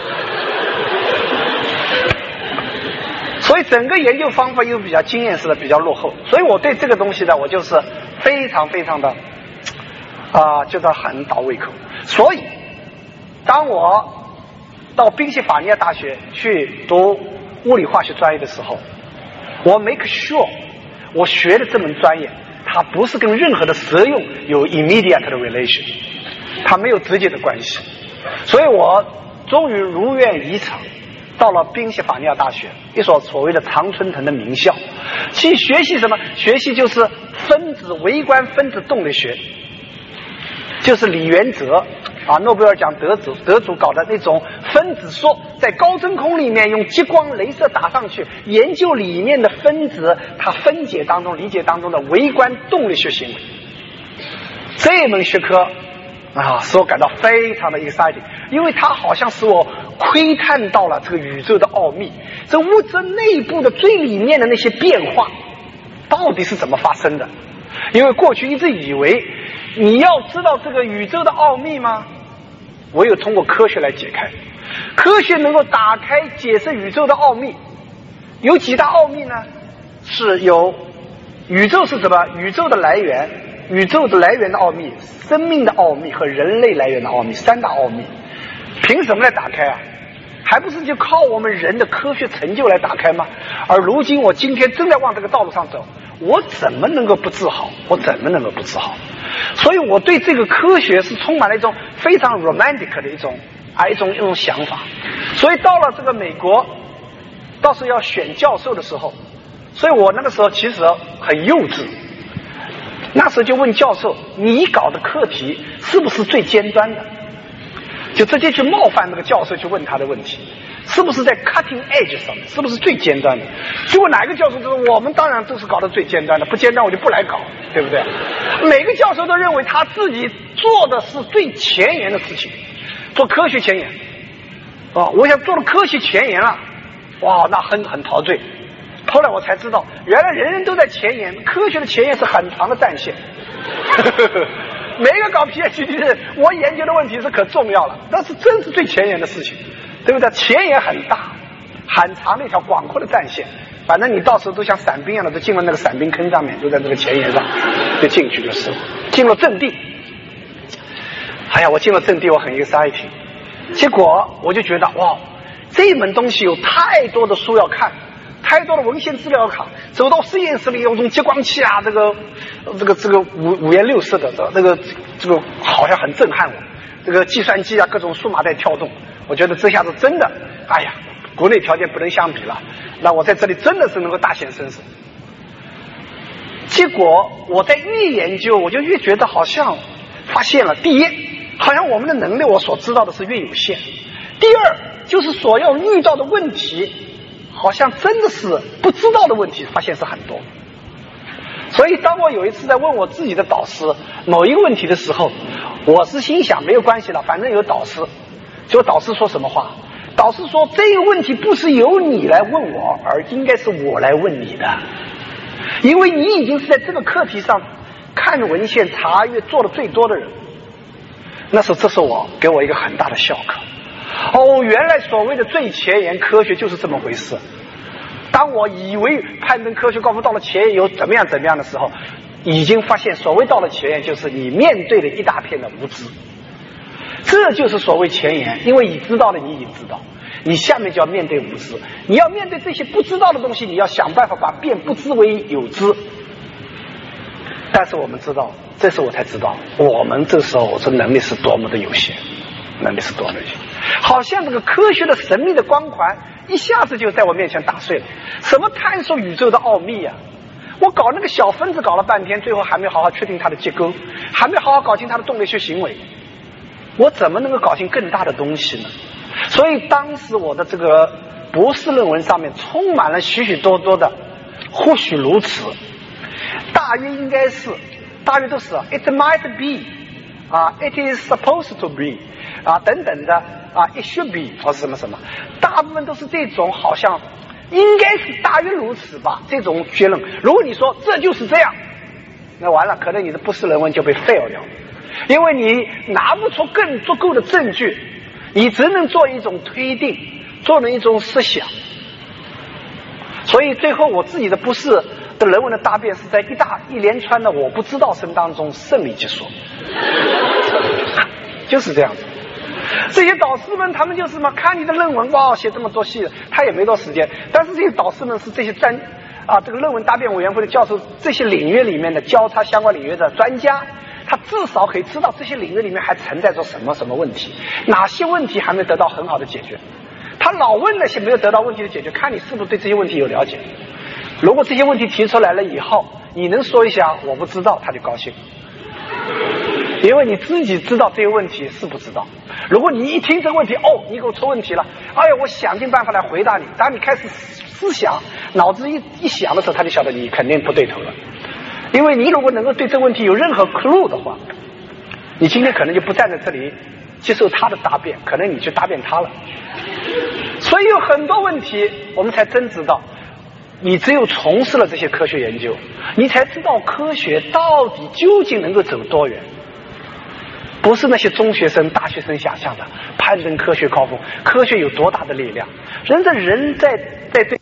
所以整个研究方法又比较经验式的，比较落后，所以我对这个东西呢，我就是非常非常的啊、呃，觉得很倒胃口。所以当我到宾夕法尼亚大学去读物理化学专业的时候，我 make sure 我学的这门专业它不是跟任何的实用有 immediate 的 relation， 它没有直接的关系。所以我终于如愿以偿到了宾夕法尼亚大学，一所所谓的常春藤的名校，去学习什么？学习就是分子微观分子动力学，就是李元哲啊，诺贝尔奖得主得主搞的那种分子说，在高真空里面用激光镭射打上去，研究里面的分子它分解当中理解当中的微观动力学行为。这门学科啊，使我感到非常的 exciting， 因为它好像使我窥探到了这个宇宙的奥秘，这物质内部的最里面的那些变化到底是怎么发生的。因为过去一直以为你要知道这个宇宙的奥秘吗？唯有通过科学来解开，科学能够打开解释宇宙的奥秘。有几大奥秘呢？是有宇宙是什么？宇宙的来源，宇宙的来源的奥秘，生命的奥秘和人类来源的奥秘，三大奥秘。凭什么来打开啊？还不是就靠我们人的科学成就来打开吗？而如今我今天正在往这个道路上走，我怎么能够不自豪？我怎么能够不自豪？所以我对这个科学是充满了一种非常 romantic 的一种啊一种一种想法。所以到了这个美国，倒是要选教授的时候，所以我那个时候其实很幼稚。那时候就问教授，你搞的课题是不是最尖端的？就直接去冒犯那个教授，去问他的问题，是不是在 cutting edge 上面，是不是最尖端的？结果哪个教授就说我们当然都是搞得最尖端的，不尖端我就不来搞，对不对？每个教授都认为他自己做的是最前沿的事情，做科学前沿啊，我想做了科学前沿了，哇，那很很陶醉。后来我才知道，原来人人都在前沿，科学的前沿是很长的战线。每个搞 PhD 的人，我研究的问题是可重要了，那是真是最前沿的事情，对不对？前沿很大，很长的一条广阔的战线，反正你到时候都像伞兵一样的，都进了那个伞兵坑上面，都在这个前沿上就进去就是了，进了阵地。哎呀，我进了阵地，我很 exciting， 结果我就觉得哇，这门东西有太多的书要看。太多的文献资料要看，走到实验室里用激光器啊，这个这个这个五五颜六色的，这个这个好像很震撼我。这个计算机啊，各种数码在跳动，我觉得这下子真的，哎呀，国内条件不能相比了。那我在这里真的是能够大显身手。结果我在越研究，我就越觉得好像发现了，第一，好像我们的能力我所知道的是越有限；第二，就是所要遇到的问题。好像真的是不知道的问题，发现是很多。所以当我有一次在问我自己的导师某一个问题的时候，我是心想没有关系了，反正有导师。结果导师说什么话？导师说这个问题不是由你来问我，而应该是我来问你的，因为你已经是在这个课题上看文献查阅做的最多的人。那时候这是我给我一个很大的效果。哦，原来所谓的最前沿科学就是这么回事。当我以为攀登科学高峰到了前沿有怎么样怎么样的时候，已经发现所谓到了前沿就是你面对了一大片的无知。这就是所谓前沿，因为你知道的你已经知道，你下面就要面对无知，你要面对这些不知道的东西，你要想办法把变不知为有知。但是我们知道，这时我才知道我们这时候我说能力是多么的有限。 能力是多能性，好像这个科学的神秘的光环一下子就在我面前打碎了。什么探索宇宙的奥秘啊！我搞那个小分子搞了半天，最后还没好好确定它的结构，还没好好搞清它的动力学行为，我怎么能够搞清更大的东西呢？所以当时我的这个博士论文上面充满了许许多多的或许如此，大约应该是，大约都是 it might be 啊 it is supposed to be 啊等等的啊 it should be 或是什么什么，大部分都是这种好像应该是大约如此吧这种结论。如果你说这就是这样，那完了，可能你的博士论文就被 fail 掉了，因为你拿不出更足够的证据，你只能做一种推定，做了一种设想。所以最后我自己的博士的人文的答辩是在一大一连串的我不知道声当中胜利结束，就是这样子。这些导师们他们就是嘛，看你的论文哇写这么多细，他也没多时间，但是这些导师们是这些专啊这个论文答辩委员会的教授，这些领域里面的交叉相关领域的专家，他至少可以知道这些领域里面还存在着什么什么问题，哪些问题还没得到很好的解决。他老问那些没有得到问题的解决，看你是不是对这些问题有了解。如果这些问题提出来了以后，你能说一下我不知道，他就高兴，因为你自己知道这个问题是不知道。如果你一听这个问题，哦，你给我出问题了，哎呀，我想尽办法来回答你。当你开始思想，脑子一一想的时候，他就晓得你肯定不对头了。因为你如果能够对这个问题有任何 clue 的话，你今天可能就不站在这里接受他的答辩，可能你去答辩他了。所以有很多问题我们才真知道，你只有从事了这些科学研究，你才知道科学到底究竟能够走多远。不是那些中学生大学生想象的攀登科学高峰，科学有多大的力量，人的人在在对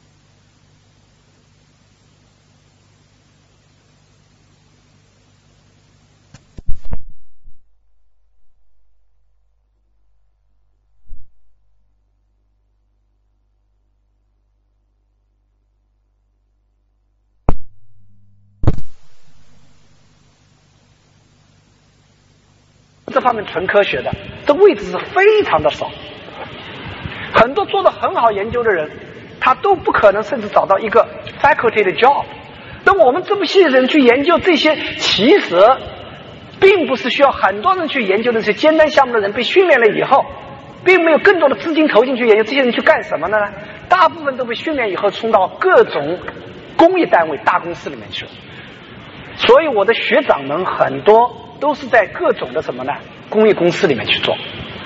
这方面纯科学的，这位置是非常的少。很多做得很好研究的人，他都不可能甚至找到一个 faculty 的 job。那我们这么些人去研究这些，其实并不是需要很多人去研究的这些简单项目的人被训练了以后，并没有更多的资金投进去研究，这些人去干什么呢？大部分都被训练以后冲到各种工业单位大公司里面去了。所以我的学长们很多都是在各种的什么呢工业公司里面去做。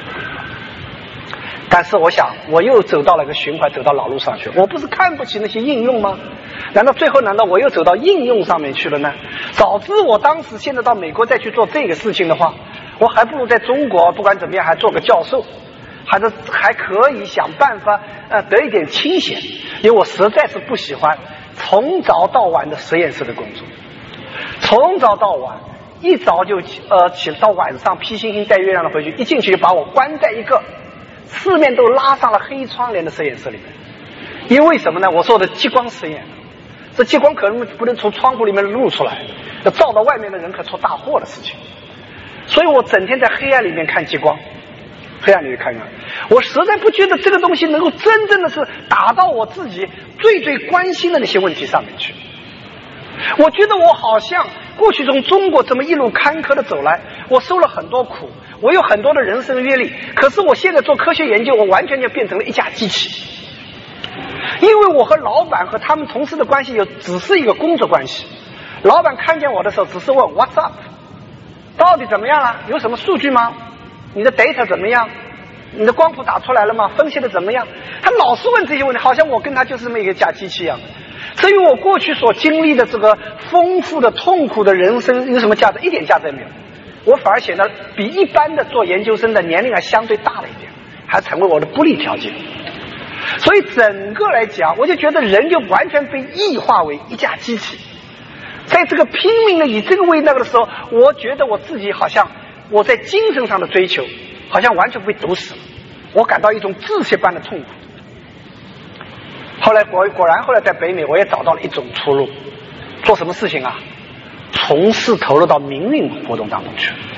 但是我想我又走到了一个循环，走到老路上去，我不是看不起那些应用吗？难道最后难道我又走到应用上面去了呢？早知我当时现在到美国再去做这个事情的话，我还不如在中国不管怎么样还做个教授，还是还可以想办法呃得一点清闲，因为我实在是不喜欢从早到晚的实验室的工作，从早到晚一早就呃起到晚上披星星带月亮的回去，一进去就把我关在一个四面都拉上了黑窗帘的实验室里面。因为什么呢？我做的激光实验，这激光可能不能从窗户里面露出来，要照到外面的人可出大祸的事情。所以我整天在黑暗里面看激光，黑暗里面看看，我实在不觉得这个东西能够真正的是打到我自己最最关心的那些问题上面去。我觉得我好像过去从中国这么一路坎坷的走来，我受了很多苦，我有很多的人生阅历，可是我现在做科学研究，我完全就变成了一架机器。因为我和老板和他们同事的关系有只是一个工作关系，老板看见我的时候只是问 What's up， 到底怎么样了？有什么数据吗？你的 data 怎么样？你的光谱打出来了吗？分析的怎么样？他老是问这些问题，好像我跟他就是这么一个架机器一样。所以我过去所经历的这个丰富的痛苦的人生有什么价值？一点价值也没有。我反而显得比一般的做研究生的年龄还相对大了一点，还成为我的不利条件。所以整个来讲，我就觉得人就完全被异化为一架机器。在这个拼命的以这个为那个的时候，我觉得我自己好像我在精神上的追求好像完全被堵死了，我感到一种窒息般的痛苦。后来果果然后来在北美我也找到了一种出路，做什么事情啊？从事投入到民运活动当中去。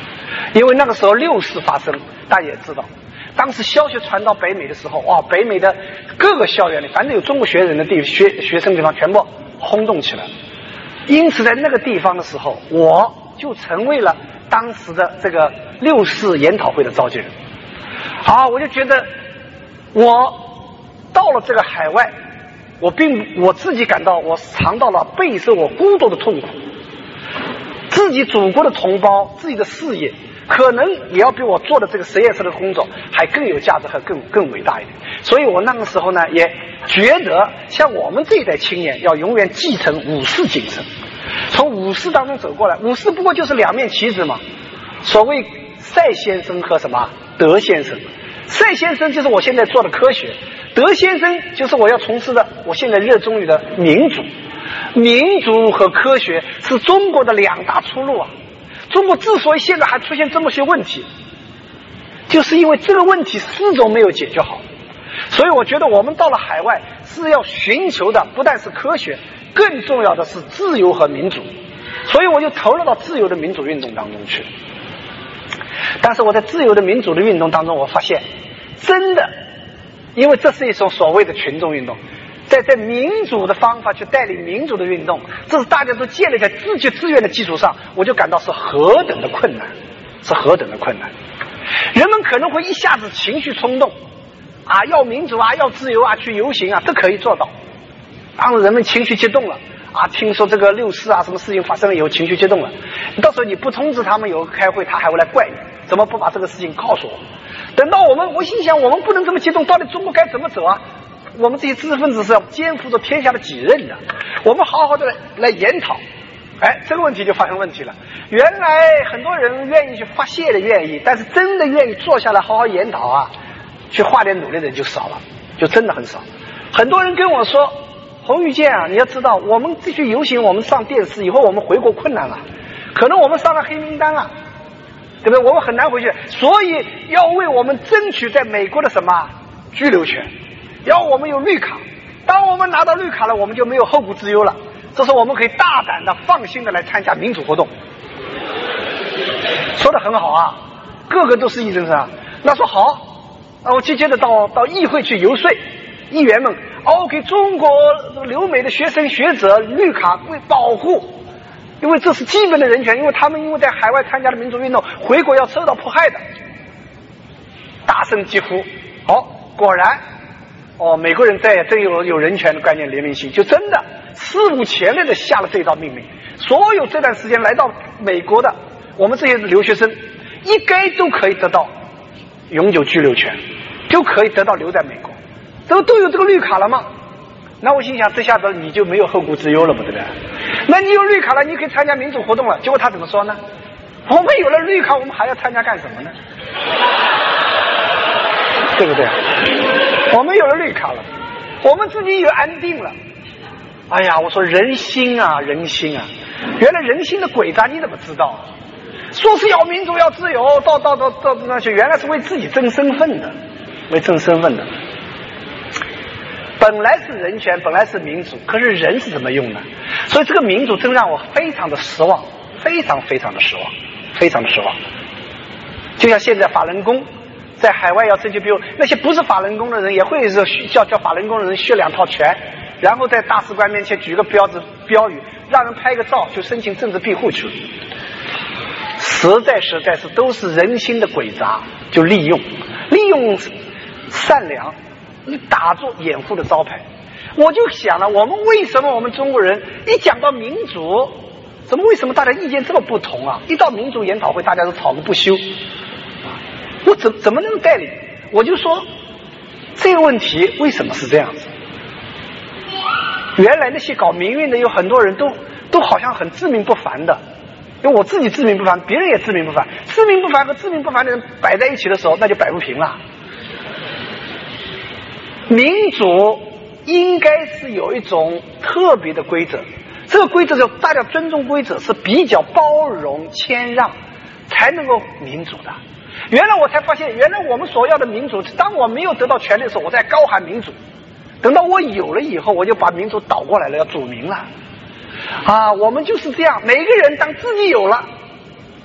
因为那个时候六四发生，大家也知道，当时消息传到北美的时候，哇，北美的各个校园里，反正有中国学人的地学学生地方，全部轰动起来。因此，在那个地方的时候，我就成为了当时的这个六四研讨会的召集人。好，我就觉得我到了这个海外，我并我自己感到我尝到了备受我孤独的痛苦，自己祖国的同胞，自己的事业，可能也要比我做的这个实验室的工作还更有价值和更更伟大一点。所以我那个时候呢，也觉得像我们这一代青年要永远继承五四精神，从五四当中走过来。五四不过就是两面旗帜嘛，所谓赛先生和什么德先生。赛先生就是我现在做的科学，德先生就是我要从事的我现在热衷于的民主。民主和科学是中国的两大出路啊。中国之所以现在还出现这么些问题，就是因为这个问题始终没有解决好。所以我觉得我们到了海外是要寻求的不但是科学，更重要的是自由和民主。所以我就投入到自由的民主运动当中去。但是我在自由的民主的运动当中，我发现真的，因为这是一种所谓的群众运动，在在民主的方法去带领民主的运动，这是大家都建立在自觉自愿的基础上，我就感到是何等的困难，是何等的困难。人们可能会一下子情绪冲动啊，要民主啊，要自由啊，去游行啊，这可以做到。当人们情绪激动了啊，听说这个六四啊什么事情发生了以后，情绪激动了，到时候你不通知他们有开会，他还会来怪你，怎么不把这个事情告诉我？等到我们，我心想我们不能这么激动，到底中国该怎么走啊？我们这些知识分子是要肩负着天下的己任的，我们好好的 来, 来研讨。哎，这个问题就发生问题了。原来很多人愿意去发泄的愿意，但是真的愿意坐下来好好研讨啊，去花点努力的人就少了，就真的很少。很多人跟我说，洪玉健啊，你要知道，我们继续游行，我们上电视，以后我们回国困难了，可能我们上了黑名单了，对不对？我们很难回去，所以要为我们争取在美国的什么居留权，要我们有绿卡。当我们拿到绿卡了，我们就没有后顾之忧了，这时候我们可以大胆的、放心的来参加民主活动。说得很好啊，个个都是议政生。那说好，啊，我接接着到到议会去游说议员们，哦，给中国留美的学生学者绿卡为保护，因为这是基本的人权，因为他们因为在海外参加了民主运动，回国要受到迫害的。大声疾呼，哦，果然，哦，美国人再也真有有人权的概念、怜悯心，就真的史无前例的下了这道命令。所有这段时间来到美国的我们这些留学生，应该都可以得到永久居留权，就可以得到留在美国。都都有这个绿卡了吗？那我心想，这下子你就没有后顾之忧了嘛，对不对？那你有绿卡了，你可以参加民主活动了。结果他怎么说呢？我们有了绿卡，我们还要参加干什么呢？对不对？我们有了绿卡了，我们自己也安定了。哎呀，我说人心啊，人心啊！原来人心的诡诈你怎么知道啊？说是要民主要自由，到到到到那去，原来是为自己争身份的，为争身份的。本来是人权，本来是民主，可是人是怎么用的？所以这个民主真让我非常的失望，非常非常的失望，非常的失望。就像现在法轮功在海外要争取，比如那些不是法轮功的人也会是叫叫法轮功的人学两套拳，然后在大使馆面前举个标志标语，让人拍个照就申请政治庇护去了。实在实在是都是人心的诡诈，就利用利用善良打作掩护的招牌。我就想了，我们为什么我们中国人一讲到民主，怎么为什么大家意见这么不同啊？一到民主研讨会，大家都吵个不休。我怎怎么能带领？我就说这个问题为什么是这样子？原来那些搞民运的有很多人都都好像很自命不凡的，因为我自己自命不凡，别人也自命不凡。自命不凡和自命不凡的人摆在一起的时候，那就摆不平了。民主应该是有一种特别的规则，这个规则就大家尊重规则，是比较包容谦让才能够民主的。原来我才发现，原来我们所要的民主，当我没有得到权利的时候，我在高喊民主，等到我有了以后，我就把民主倒过来了，要主民了啊！我们就是这样，每个人当自己有了，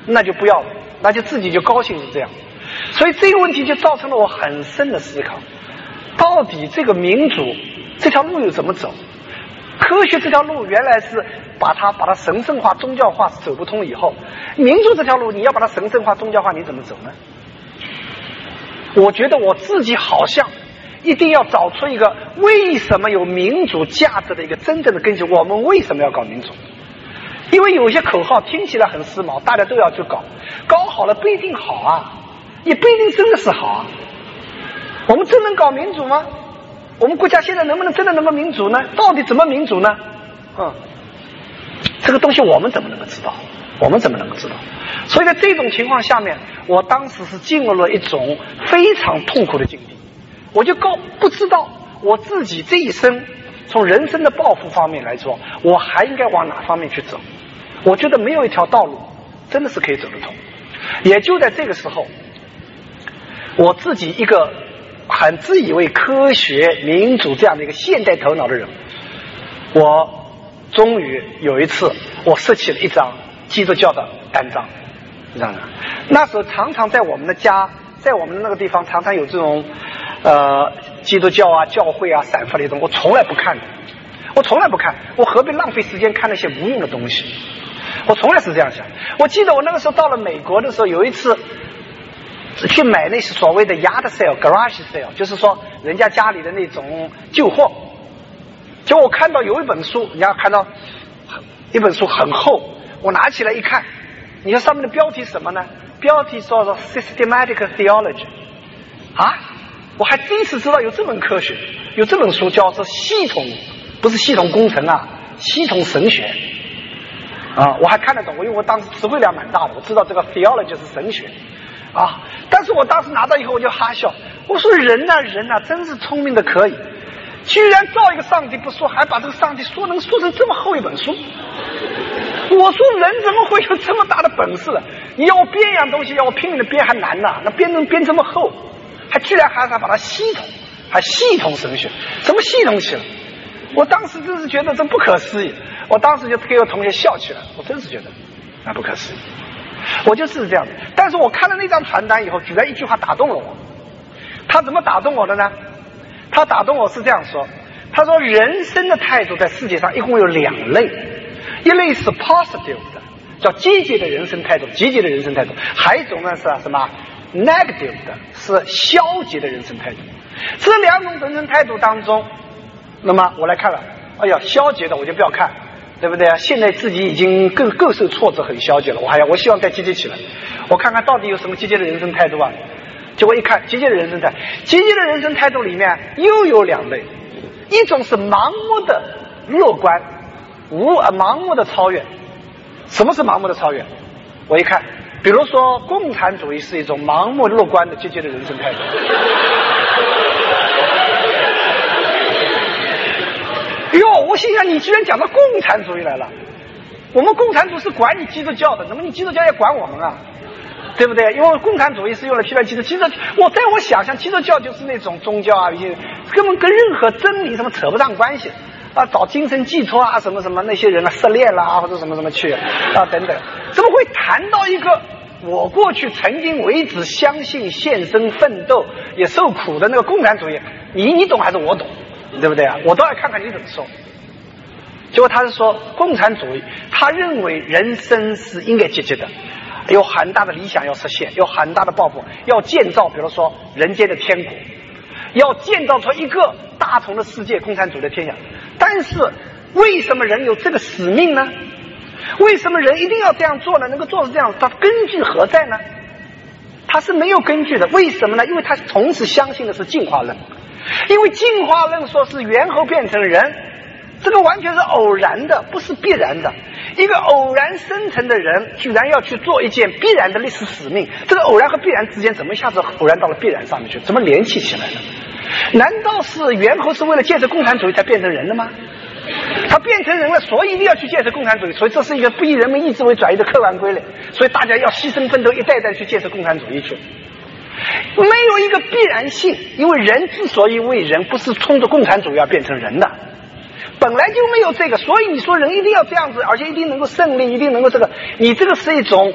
那就不要了，那就自己就高兴是这样。所以这个问题就造成了我很深的思考，到底这个民主这条路又怎么走？科学这条路原来是把它把它神圣化、宗教化是走不通，以后民主这条路你要把它神圣化、宗教化，你怎么走呢？我觉得我自己好像一定要找出一个为什么有民主价值的一个真正的根据。我们为什么要搞民主？因为有些口号听起来很时髦，大家都要去搞，搞好了不一定好啊，也不一定真的是好啊。我们真能搞民主吗？我们国家现在能不能真的能够民主呢？到底怎么民主呢？嗯，这个东西我们怎么能够知道？我们怎么能够知道？所以在这种情况下面，我当时是进入了一种非常痛苦的境地。我就告不知道我自己这一生从人生的抱负方面来说，我还应该往哪方面去走。我觉得没有一条道路真的是可以走得通。也就在这个时候，我自己一个很自以为科学民主这样的一个现代头脑的人，我终于有一次我设起了一张基督教的单张，知道吗？那时候常常在我们的家，在我们的那个地方常常有这种呃基督教啊教会啊散发的一种，我从来不看的，我从来不看，我何必浪费时间看那些无用的东西？我从来是这样想。我记得我那个时候到了美国的时候，有一次去买那些所谓的 yard sale garage sale， 就是说人家家里的那种旧货，结果我看到有一本书，人家看到一本书很厚，我拿起来一看，你看上面的标题是什么呢？标题叫做 systematic theology 啊，我还第一次知道有这门科学，有这本书叫做系统，不是系统工程啊，系统神学啊，我还看得懂，因为我当时词汇量蛮大的，我知道这个 theology 是神学啊。但是我当时拿到以后我就哈笑，我说人呐、啊、人呐、啊、真是聪明的可以，居然造一个上帝不说，还把这个上帝说能说成这么厚一本书。我说人怎么会有这么大的本事？你要我编一样东西，要我拼命的编还难呐、啊，那编能编这么厚，还居然还还把它系统，还系统神学，怎么系统起来？我当时真是觉得这不可思议，我当时就给我同学笑起来，我真是觉得那不可思议。我就是这样的，但是我看了那张传单以后，居然一句话打动了我。他怎么打动我的呢？他打动我是这样说，他说人生的态度在世界上一共有两类，一类是 positive 的，叫积极的人生态度，积极的人生态度；还有一种呢是什么 negative 的，是消极的人生态度。这两种人生态度当中，那么我来看了，哎呀，消极的我就不要看，对不对啊？现在自己已经更更受挫折，很消极了，我还要我希望再积极起来，我看看到底有什么积极的人生态度啊？结果一看，积极的人生态，积极的人生态度里面又有两类，一种是盲目的乐观，无盲目的超越。什么是盲目的超越？我一看，比如说共产主义是一种盲目乐观的积极的人生态度。哟，我心想你居然讲到共产主义来了，我们共产主义是管你基督教的，怎么你基督教也管我们啊？对不对？因为共产主义是用来批判基督教，基督我在我想象基督教就是那种宗教啊，一些根本跟任何真理什么扯不上关系啊，找精神寄托啊，什么什么那些人啊失恋啦、啊、或者什么什么去啊等等，怎么会谈到一个我过去曾经为之相信、献身、奋斗也受苦的那个共产主义？你你懂还是我懂？对不对啊？我倒要看看你怎么说。结果他是说共产主义，他认为人生是应该积极的，有很大的理想要实现，有很大的抱负，要建造比如说人间的天国，要建造出一个大同的世界，共产主义的天下。但是为什么人有这个使命呢？为什么人一定要这样做呢？能够做成这样，他根据何在呢？他是没有根据的。为什么呢？因为他同时相信的是进化论，因为进化论说是猿猴变成人，这个完全是偶然的，不是必然的。一个偶然生成的人居然要去做一件必然的历史使命，这个偶然和必然之间怎么一下子偶然到了必然上面去，怎么联系起来呢？难道是猿猴是为了建设共产主义才变成人的吗？他变成人了，所以一定要去建设共产主义，所以这是一个不以人们意志为转移的客观规律，所以大家要牺牲奋斗，一代代去建设共产主义去。没有一个必然性，因为人之所以为人，不是冲着共产主义要变成人的，本来就没有这个，所以你说人一定要这样子，而且一定能够胜利，一定能够这个，你这个是一种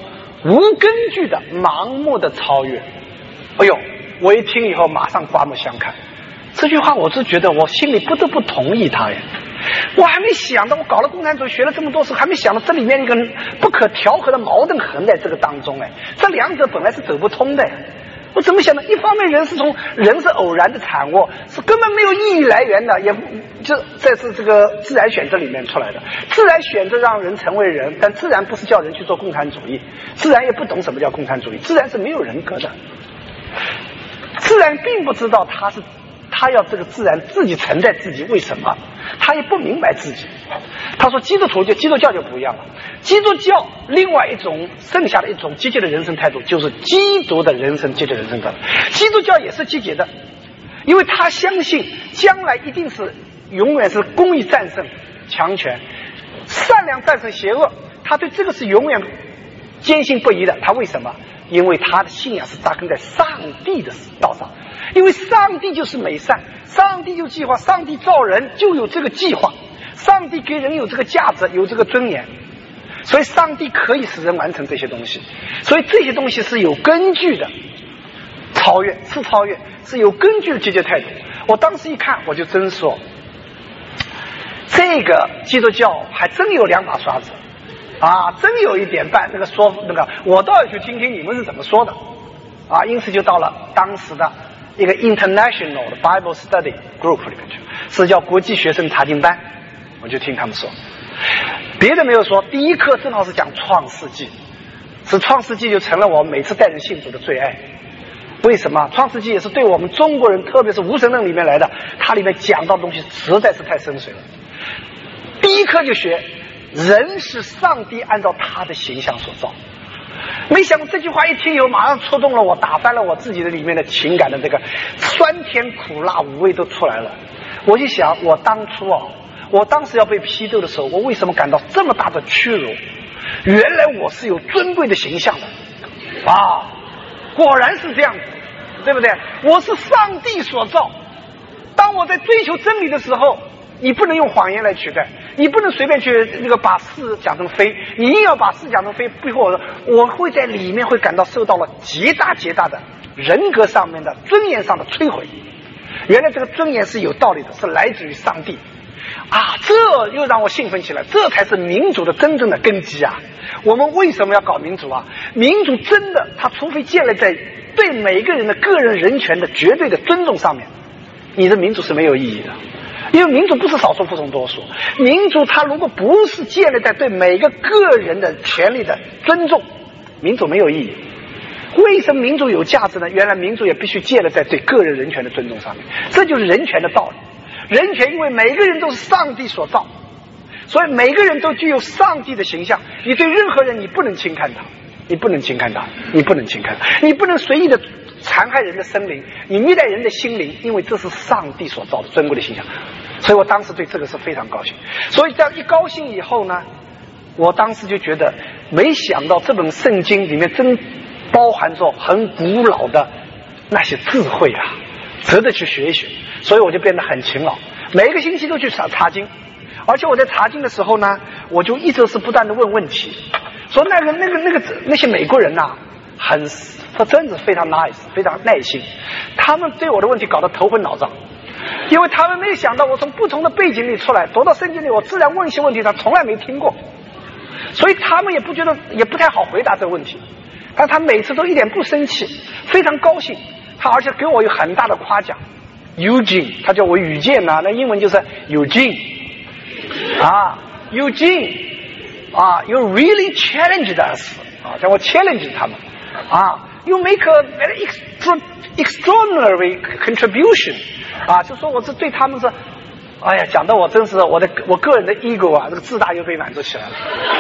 无根据的盲目的超越。哎呦，我一听以后马上刮目相看，这句话我是觉得我心里不得不同意他呀。我还没想到，我搞了共产主义学了这么多事，还没想到这里面一个不可调和的矛盾横在这个当中。哎，这两者本来是走不通的。我怎么想到，一方面人是从人是偶然的产物，是根本没有意义来源的，也就在这这个自然选择里面出来的。自然选择让人成为人，但自然不是叫人去做共产主义，自然也不懂什么叫共产主义，自然是没有人格的。自然并不知道他是他要这个自然自己承载自己，为什么他也不明白自己。他说基督徒就基督教就不一样了，基督教另外一种剩下的一种积极的人生态度，就是基督的人生积极的人生态度。基督教也是积极的，因为他相信将来一定是永远是公义战胜强权，善良战胜邪恶，他对这个是永远坚信不疑的。他为什么？因为他的信仰是扎根在上帝的道上，因为上帝就是美善，上帝有计划，上帝造人就有这个计划，上帝给人有这个价值，有这个尊严，所以上帝可以使人完成这些东西，所以这些东西是有根据的。超越是超越，是有根据的积极态度。我当时一看，我就真说，这个基督教还真有两把刷子啊，真有一点半那个说那个，我倒要去听听你们是怎么说的啊。因此就到了当时的一个 international 的 Bible study group 里面去，是叫国际学生查经班，我就听他们说，别的没有说。第一课正好是讲创世纪，是创世纪就成了我每次带人信主的最爱。为什么？创世纪也是对我们中国人，特别是无神论里面来的，它里面讲到的东西实在是太深邃了。第一课就学人是上帝按照他的形象所造。没想到这句话一听以后，马上触动了我，打翻了我自己的里面的情感的这个酸甜苦辣五味都出来了。我就想，我当初啊，我当时要被批斗的时候，我为什么感到这么大的屈辱？原来我是有尊贵的形象的啊！果然是这样子，对不对？我是上帝所造。当我在追求真理的时候，你不能用谎言来取代，你不能随便去那个把是讲成非，你硬要把是讲成非，背后我会在里面会感到受到了极大极大的人格上面的尊严上的摧毁。原来这个尊严是有道理的，是来自于上帝啊！这又让我兴奋起来，这才是民主的真正的根基啊！我们为什么要搞民主啊？民主真的，它除非建立在对每个人的个人人权的绝对的尊重上面，你的民主是没有意义的。因为民主不是少数服从多数，民主它如果不是建立在对每个个人的权利的尊重，民主没有意义。为什么民主有价值呢？原来民主也必须建立在对个人人权的尊重上面，这就是人权的道理。人权因为每个人都是上帝所造，所以每个人都具有上帝的形象，你对任何人你不能轻看他，你不能轻看他，你不能轻看他，你不能随意的残害人的生灵，你虐待人的心灵，因为这是上帝所造的尊贵的形象。所以我当时对这个是非常高兴。所以这样一高兴以后呢，我当时就觉得没想到这本圣经里面真包含着很古老的那些智慧啊，值得去学一学。所以我就变得很勤劳，每一个星期都去查查经，而且我在查经的时候呢，我就一直是不断的问问题，说那个那个那个那些美国人呐、啊，很说真是非常 nice， 非常耐心，他们对我的问题搞得头昏脑胀，因为他们没有想到我从不同的背景里出来，读到圣经里，我自然问一些问题他从来没听过，所以他们也不觉得也不太好回答这个问题，但他每次都一点不生气，非常高兴，他而且给我有很大的夸奖。Eugene， 他叫我宇健呐、啊，那英文就是 Eugene 啊 ，Eugene 啊 ，You really challenged us 啊，叫我 challenge 他们啊 ，You make a very extra, extraordinary contribution 啊，就说我是对他们是，哎呀，讲的我真是我的我个人的 ego 啊，这个自大又被满足起来了，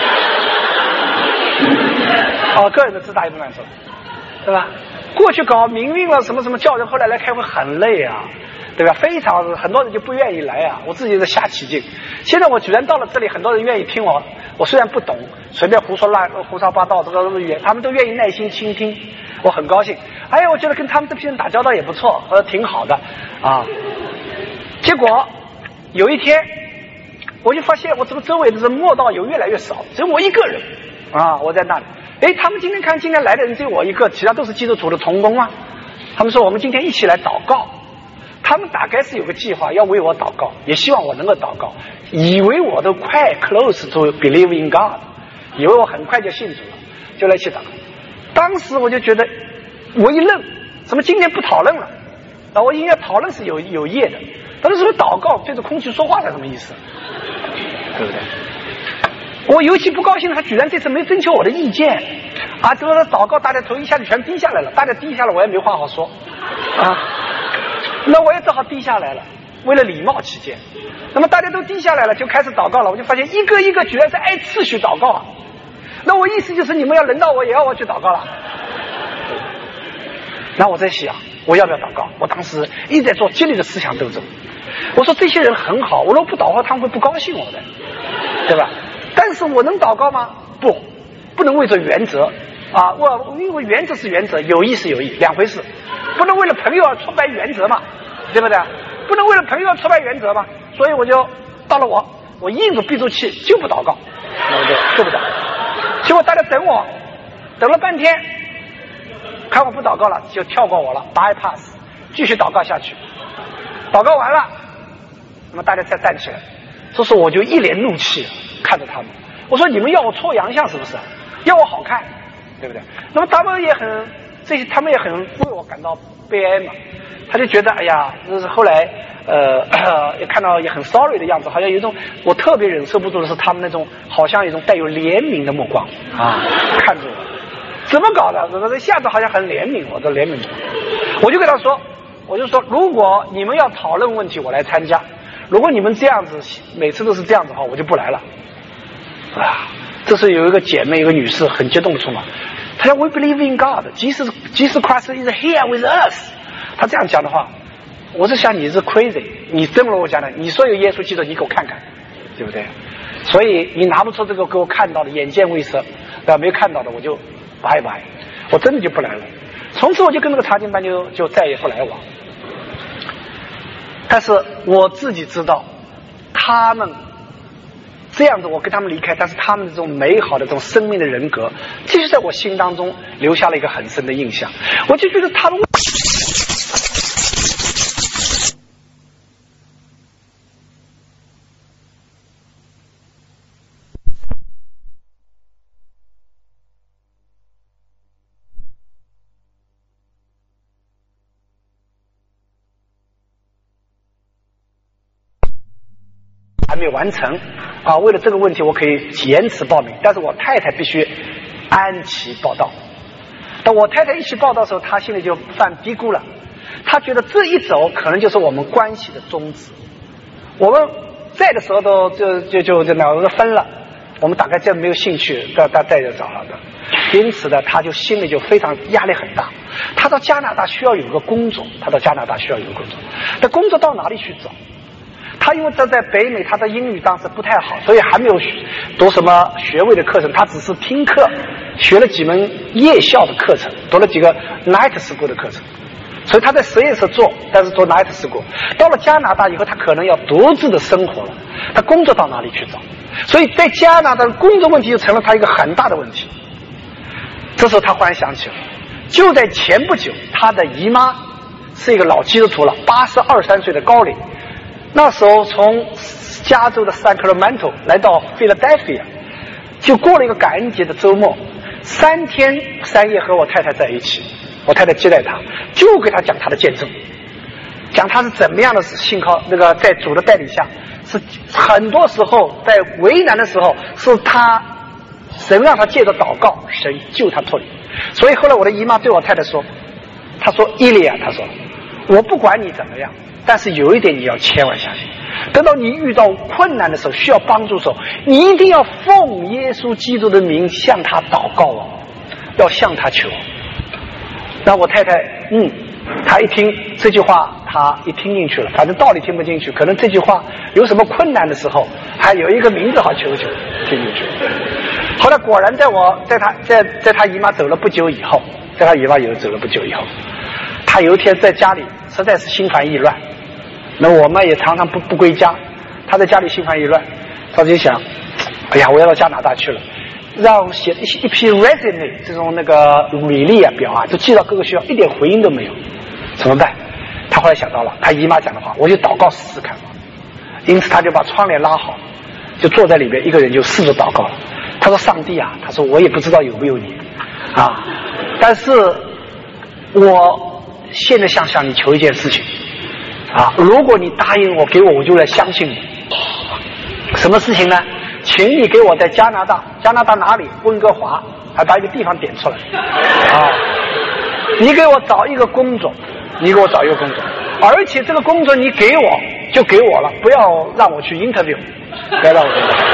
哦，个人的自大又被满足了，对吧？过去搞民运了什么什么叫人，后来来开会很累啊，对吧？非常很多人就不愿意来啊，我自己在瞎起劲。现在我居然到了这里，很多人愿意听我，我虽然不懂，随便胡说乱胡说八道，这个语言他们都愿意耐心倾听，我很高兴。哎呀，我觉得跟他们这批人打交道也不错，呃，挺好的啊。结果有一天，我就发现我这个周围的人默祷有越来越少，只有我一个人啊，我在那里。 哎，他们今天看今天来的人只有我一个，其他都是基督徒的同工啊。他们说我们今天一起来祷告，他们大概是有个计划要为我祷告，也希望我能够祷告，以为我都快 close to believe in God， 以为我很快就信主了，就来一起祷告。当时我就觉得我一愣，怎么今天不讨论了？啊，我应该讨论是有有业的，但是什么祷告对着空气说话是什么意思？对不对？我尤其不高兴，他居然这次没征求我的意见啊！这个祷告，大家头一下子全低下来了，大家低下来，我也没话好说啊。那我也只好低下来了，为了礼貌起见。那么大家都低下来了，就开始祷告了。我就发现一个一个居然是按次序祷告啊。那我意思就是你们要轮到我，也要我去祷告了。那我在想，我要不要祷告？我当时一直在做激烈的思想斗争。我说这些人很好，我若不祷告，他们会不高兴我的，对吧？但是我能祷告吗？不，不能为着原则啊！我因为原则是原则，有意是有意，两回事。不能为了朋友而挫败原则嘛，对不对？不能为了朋友而挫败原则嘛。所以我就到了我，我硬着闭住气就不祷告，对不对？就不祷告。结果大家等我，等了半天，看我不祷告了，就跳过我了 ，bypass， 继续祷告下去。祷告完了，那么大家才站起来。这时候我就一脸怒气看着他们，我说你们要我搓洋相是不是？要我好看，对不对？那么他们也很这些，他们也很为我感到悲哀嘛。他就觉得哎呀，就是后来呃也看到也很 sorry 的样子，好像有一种我特别忍受不住的是他们那种好像有一种带有怜悯的目光啊，看着我，怎么搞的？我这下子好像很怜悯我，这怜悯我，我就跟他说，我就说如果你们要讨论问题，我来参加。如果你们这样子每次都是这样子的话，我就不来了啊！这是有一个姐妹，一个女士很激动的说嘛，她说 We believe in God， 即使即使 Christ is here with us， 她这样讲的话，我是想你是 crazy， 你真如我讲的，你说有耶稣基督，你给我看看，对不对？所以你拿不出这个给我看到的，眼见为实，啊，没看到的我就拜拜，我真的就不来了。从此我就跟那个查经班就就再也不来往。但是我自己知道，他们这样子，我跟他们离开，但是他们这种美好的这种生命的人格，继续在我心当中留下了一个很深的印象。我就觉得他们还没有完成啊！为了这个问题，我可以延迟报名，但是我太太必须按期报到。当我太太一起报道的时候，她心里就犯嘀咕了，她觉得这一走可能就是我们关系的终止。我们在的时候都就就就就脑子分了，我们大概真没有兴趣再再再就找了的。因此呢，她就心里就非常压力很大。她到加拿大需要有个工作，她到加拿大需要有个工作，那工作到哪里去找？他因为这在北美，他的英语当时不太好，所以还没有读什么学位的课程，他只是听课，学了几门夜校的课程，读了几个 night school 的课程，所以他在实验室做，但是做 night school。到了加拿大以后，他可能要独自的生活了，他工作到哪里去找？所以在加拿大的工作问题就成了他一个很大的问题。这时候他忽然想起了，就在前不久，他的姨妈是一个老基督徒了，八十二三岁的高龄。那时候从加州的 Sacramento 来到 Philadelphia， 就过了一个感恩节的周末，三天三夜和我太太在一起，我太太接待他，就给他讲他的见证，讲他是怎么样的信靠那个在主的带领下，是很多时候在为难的时候，是他神让他借着祷告，神救他脱离。所以后来我的姨妈对我太太说，她说伊利亚，她说我不管你怎么样，但是有一点你要千万相信，等到你遇到困难的时候，需要帮助的时候，你一定要奉耶稣基督的名向他祷告哦，要向他求。那我太太嗯她一听这句话，她一听进去了，反正道理听不进去，可能这句话有什么困难的时候还有一个名字好求求，听进去。后来果然在我在她在在她姨妈走了不久以后，在她姨妈有走了不久以后，她有一天在家里实在是心烦意乱，那我们也常常不不归家，她在家里心烦意乱，她就想，哎呀，我要到加拿大去了， 让写一一批 resume 这种那个履历啊表啊，都寄到各个学校，一点回音都没有，怎么办？他后来想到了他姨妈讲的话，我就祷告试试看。因此他就把窗帘拉好，就坐在里边，一个人就试着祷告了。他说：“上帝啊，他说我也不知道有没有你啊，但是我现在想向你求一件事情啊，如果你答应我给我，我就来相信你。什么事情呢？请你给我在加拿大，加拿大哪里？温哥华，还把一个地方点出来啊！你给我找一个工作，你给我找一个工作，而且这个工作你给我就给我了，不要让我去 interview， 不要让我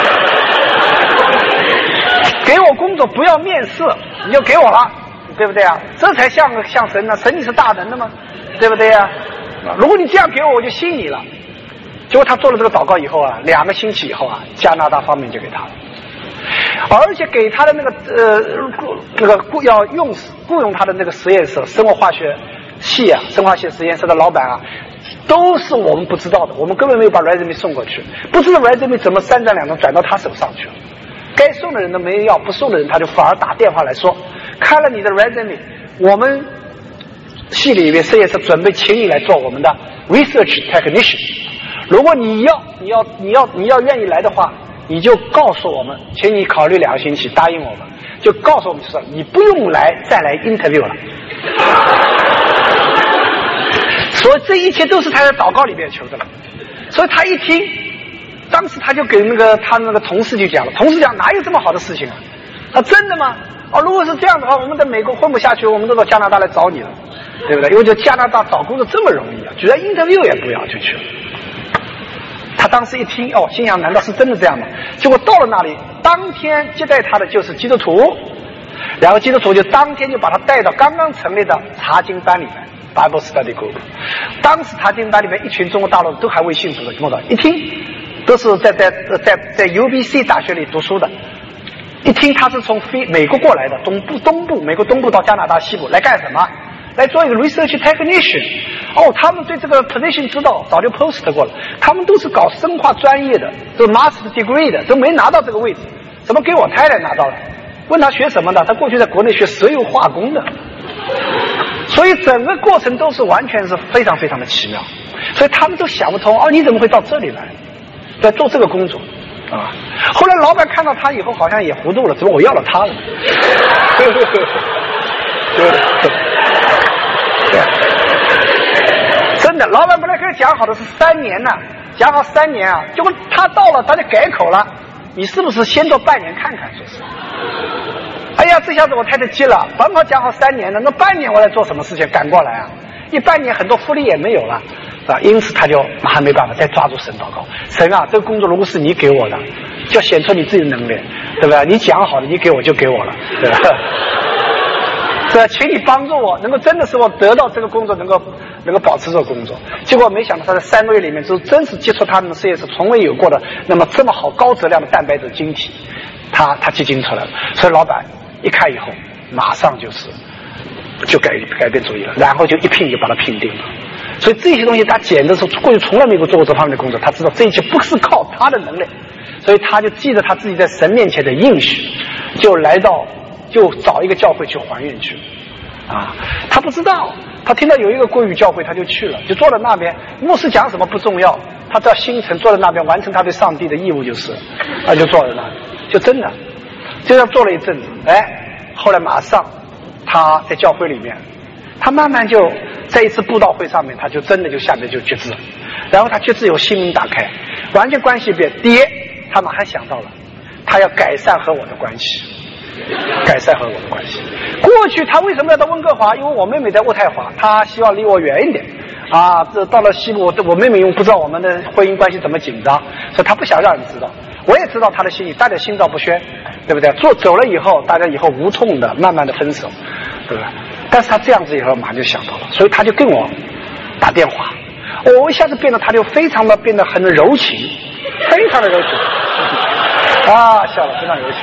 interview， 给我工作不要面试，你就给我了，对不对啊？这才像像神呢，神你是大能的吗？对不对啊？如果你这样给我，我就信你了。”结果他做了这个祷告以后啊，两个星期以后啊，加拿大方面就给他了，而且给他的那个呃那个雇要用雇佣他的那个实验室生活化学系啊，生化系实验室的老板啊，都是我们不知道的，我们根本没有把 resume 送过去，不知道 resume 怎么三转两转转到他手上去了。该送的人都没人要，不送的人他就反而打电话来说，看了你的 resume， 我们系里面实验室准备请你来做我们的 research technician。如果你要你要你要你要愿意来的话，你就告诉我们，请你考虑两个星期，答应我们，就告诉我们说你不用来再来 interview 了。所以这一切都是他在祷告里面求的了。所以他一听，当时他就给那个他那个同事就讲了，同事讲哪有这么好的事情啊？啊，真的吗？啊，如果是这样的话，我们在美国混不下去，我们都到加拿大来找你了，对不对？因为在加拿大找工作这么容易啊，居然 interview 也不要就去了。他当时一听，哦，心想难道是真的这样吗？结果到了那里，当天接待他的就是基督徒，然后基督徒就当天就把他带到刚刚成立的查经班里面 Bible Study Group。当时查经班里面一群中国大陆都还未信主的，听到一听都是在在在在 U B C 大学里读书的，一听他是从非美国过来的，东部东部美国东部到加拿大西部来干什么？来做一个 research technician。哦，他们对这个 position 知道，早就 post 过了。他们都是搞生化专业的，都 master degree 的，都没拿到这个位置。怎么给我太太拿到了？问他学什么的？他过去在国内学石油化工的。所以整个过程都是完全是非常非常的奇妙。所以他们都想不通，哦，你怎么会到这里来，在做这个工作啊？后来老板看到他以后，好像也糊涂了，怎么我要了他了？对对对对对。真的，老板本来跟他讲好的是三年呢、啊，讲好三年啊，结果他到了，他就改口了。你是不是先做半年看看？说是。哎呀，这下子我太太急了，本好讲好三年了，那半年我来做什么事情？赶过来啊！一半年很多福利也没有了，啊，因此他就马上没办法再抓住神祷告。神啊，这个工作如果是你给我的，就要显出你自己的能力，对吧？你讲好的，你给我就给我了，对吧？对，请你帮助我，能够真的使我得到这个工作，能够能够保持这个工作。结果没想到他在三个月里面，就真是接触他们的实验室从未有过的那么这么好高质量的蛋白质晶体，他他基因出来了。所以老板一看以后，马上就是就改改变主意了，然后就一聘就把他聘定了。所以这些东西他简直是过去从来没有做过这方面的工作，他知道这一切不是靠他的能力，所以他就记得他自己在神面前的应许，就来到。就找一个教会去还愿去，啊，他不知道，他听到有一个国语教会，他就去了，就坐在那边，牧师讲什么不重要，他到新城坐在那边完成他对上帝的义务就是，他就坐在那里，就真的，就这样坐了一阵子，哎，后来马上他在教会里面，他慢慢就在一次布道会上面，他就真的就下面就决志，然后他决志有心门打开，完全关系变。第一，他马上想到了，他要改善和我的关系。改善和我的关系。过去他为什么要到温哥华？因为我妹妹在渥太华，他希望离我远一点啊。这到了西部，我妹妹因为不知道我们的婚姻关系怎么紧张，所以他不想让人知道。我也知道他的心意，大家心照不宣，对不对？做走了以后，大家以后无痛的慢慢的分手，对不对？但是他这样子以后，马上就想到了，所以他就跟我打电话，我一下子变得他就非常的变得很柔情，非常的柔情啊，笑了，非常柔情。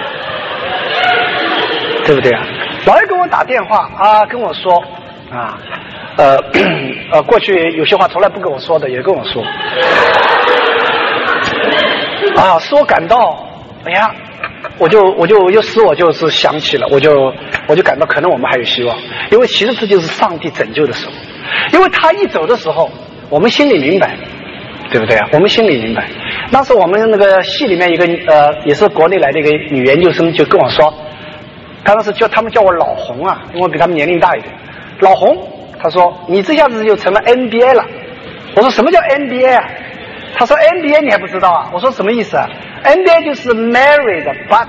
对不对啊？老是跟我打电话啊，跟我说啊，呃呃，过去有些话从来不跟我说的，也跟我说啊，使我感到，哎呀， 我就我就我就使我就是想起了，我就我就感到可能我们还有希望，因为其实这就是上帝拯救的时候，因为他一走的时候，我们心里明白，对不对啊？我们心里明白。当时我们那个系里面一个呃，也是国内来的一个女研究生就跟我说，当时叫他们叫我老红啊，因为比他们年龄大一点。老红，他说你这下子就成了 N B A 了。我说什么叫 N B A 啊？他说 N B A 你还不知道啊？我说什么意思啊 ？N B A 就是 married but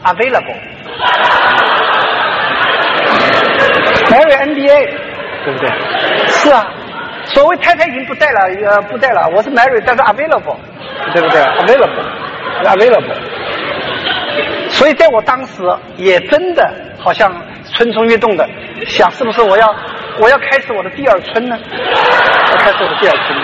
available。married N B A， 对不对？是啊。所谓太太已经不带了，呃，不带了。我是 married， 但是 available， 对不对 ？available，available。所以在我当时也真的好像蠢蠢欲动的想，是不是我要我要开始我的第二春呢？我开始我的第二春呢？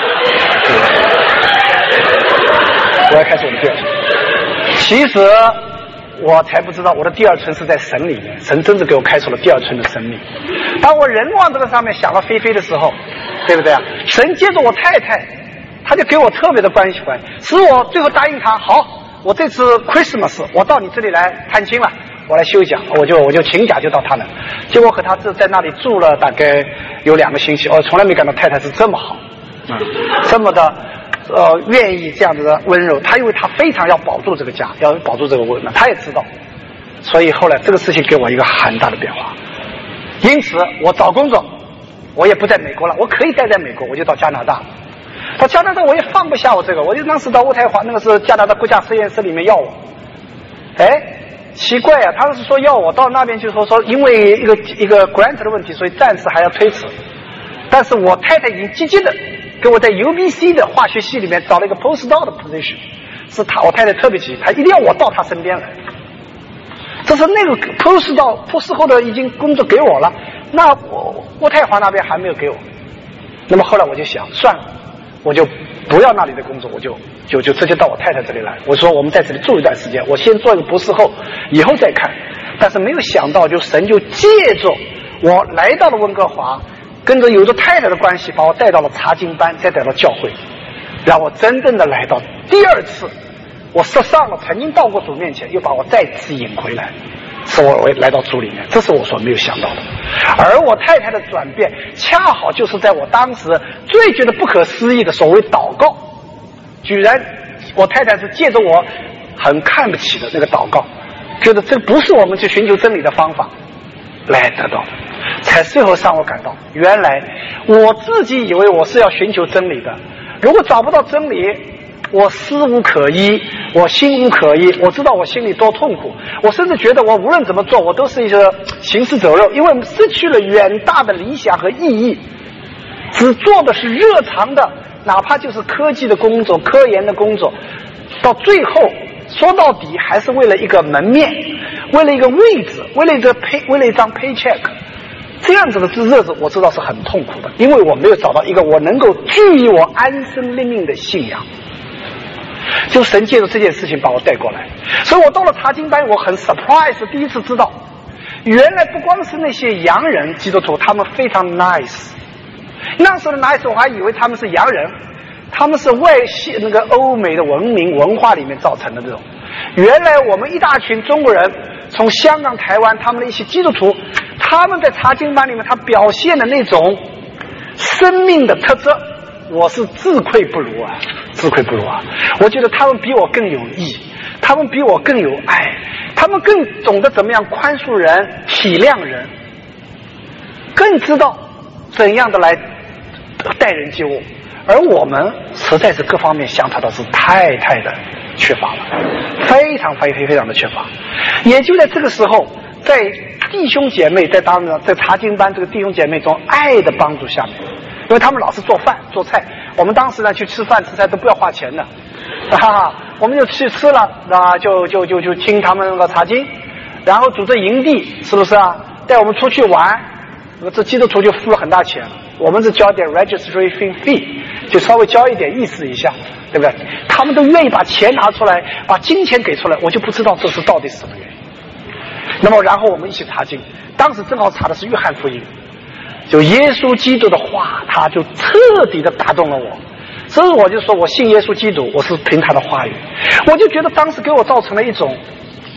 我要开始我的第二春。其实我才不知道我的第二春是在神里面，神真的给我开出了第二春的生命。当我人往这个上面想了飞飞的时候，对不对啊？神接着我太太，他就给我特别的关系关系，使我最后答应他，好，我这次 Christmas 我到你这里来探亲了，我来休假，我就我就请假就到他那。结果和他这在那里住了大概有两个星期，我从来没感到太太是这么好，嗯，这么的呃愿意这样子的温柔。他因为他非常要保住这个家，要保住这个温暖，他也知道，所以后来这个事情给我一个很大的变化。因此我找工作，我也不在美国了，我可以待在美国，我就到加拿大。到加拿大我也放不下我这个，我就当时到渥太华，那个是加拿大国家实验室里面要我。哎，奇怪啊，他是说要我到那边去说说，因为一个一个 grant 的问题，所以暂时还要推迟。但是我太太已经积极的给我在 U B C 的化学系里面找了一个 postdoc 的 position， 是他我太太特别急，她一定要我到她身边来。这是那个 postdoc 博士后的已经工作给我了，那我渥太华那边还没有给我。那么后来我就想，算了，我就不要那里的工作，我就就就直接到我太太这里来。我说我们在这里住一段时间，我先做一个博士后，以后再看。但是没有想到，就神就借着我来到了温哥华，跟着有着太太的关系，把我带到了查经班，再带到教会，让我真正的来到第二次，我失上了曾经到过主面前，又把我再次引回来，使我来到主里面。这是我所没有想到的。而我太太的转变，恰好就是在我当时最觉得不可思议的所谓祷告，居然我太太是借着我很看不起的那个祷告，觉得这不是我们去寻求真理的方法来得到的，才最后让我感到，原来我自己以为我是要寻求真理的，如果找不到真理，我思无可依，我心无可依，我知道我心里多痛苦，我甚至觉得我无论怎么做，我都是一个行尸走肉，因为失去了远大的理想和意义，只做的是热肠的，哪怕就是科技的工作、科研的工作，到最后说到底还是为了一个门面，为了一个位置，为了一个 pay， 为了一张 paycheck， 这样子的日子我知道是很痛苦的，因为我没有找到一个我能够据以我安身立命的信仰。就神借着这件事情把我带过来，所以我到了查经班，我很 surprise， 第一次知道原来不光是那些洋人基督徒，他们非常 nice。 那时候的 nice 我还以为他们是洋人，他们是外系那个欧美的文明文化里面造成的这种。原来我们一大群中国人从香港台湾，他们的一些基督徒，他们在查经班里面他表现的那种生命的特质，我是自愧不如啊，自愧不如啊！我觉得他们比我更有义，他们比我更有爱，他们更懂得怎么样宽恕人、体谅人，更知道怎样的来待人接物。而我们实在是各方面相差的是太太的缺乏了，非常非常非常的缺乏。也就在这个时候，在弟兄姐妹在当中，在查经班这个弟兄姐妹中爱的帮助下面，因为他们老是做饭做菜，我们当时呢去吃饭吃菜都不要花钱的，哈哈，我们就去吃了啊，就就就就听他们那个查经，然后组织营地，是不是啊？带我们出去玩，这基督徒就付了很大钱，我们是交点 registration fee， 就稍微交一点意思一下，对不对？他们都愿意把钱拿出来，把金钱给出来，我就不知道这是到底是什么原因。那么然后我们一起查经，当时正好查的是约翰福音，就耶稣基督的话，他就彻底的打动了我。所以我就说我信耶稣基督，我是凭他的话语。我就觉得当时给我造成了一种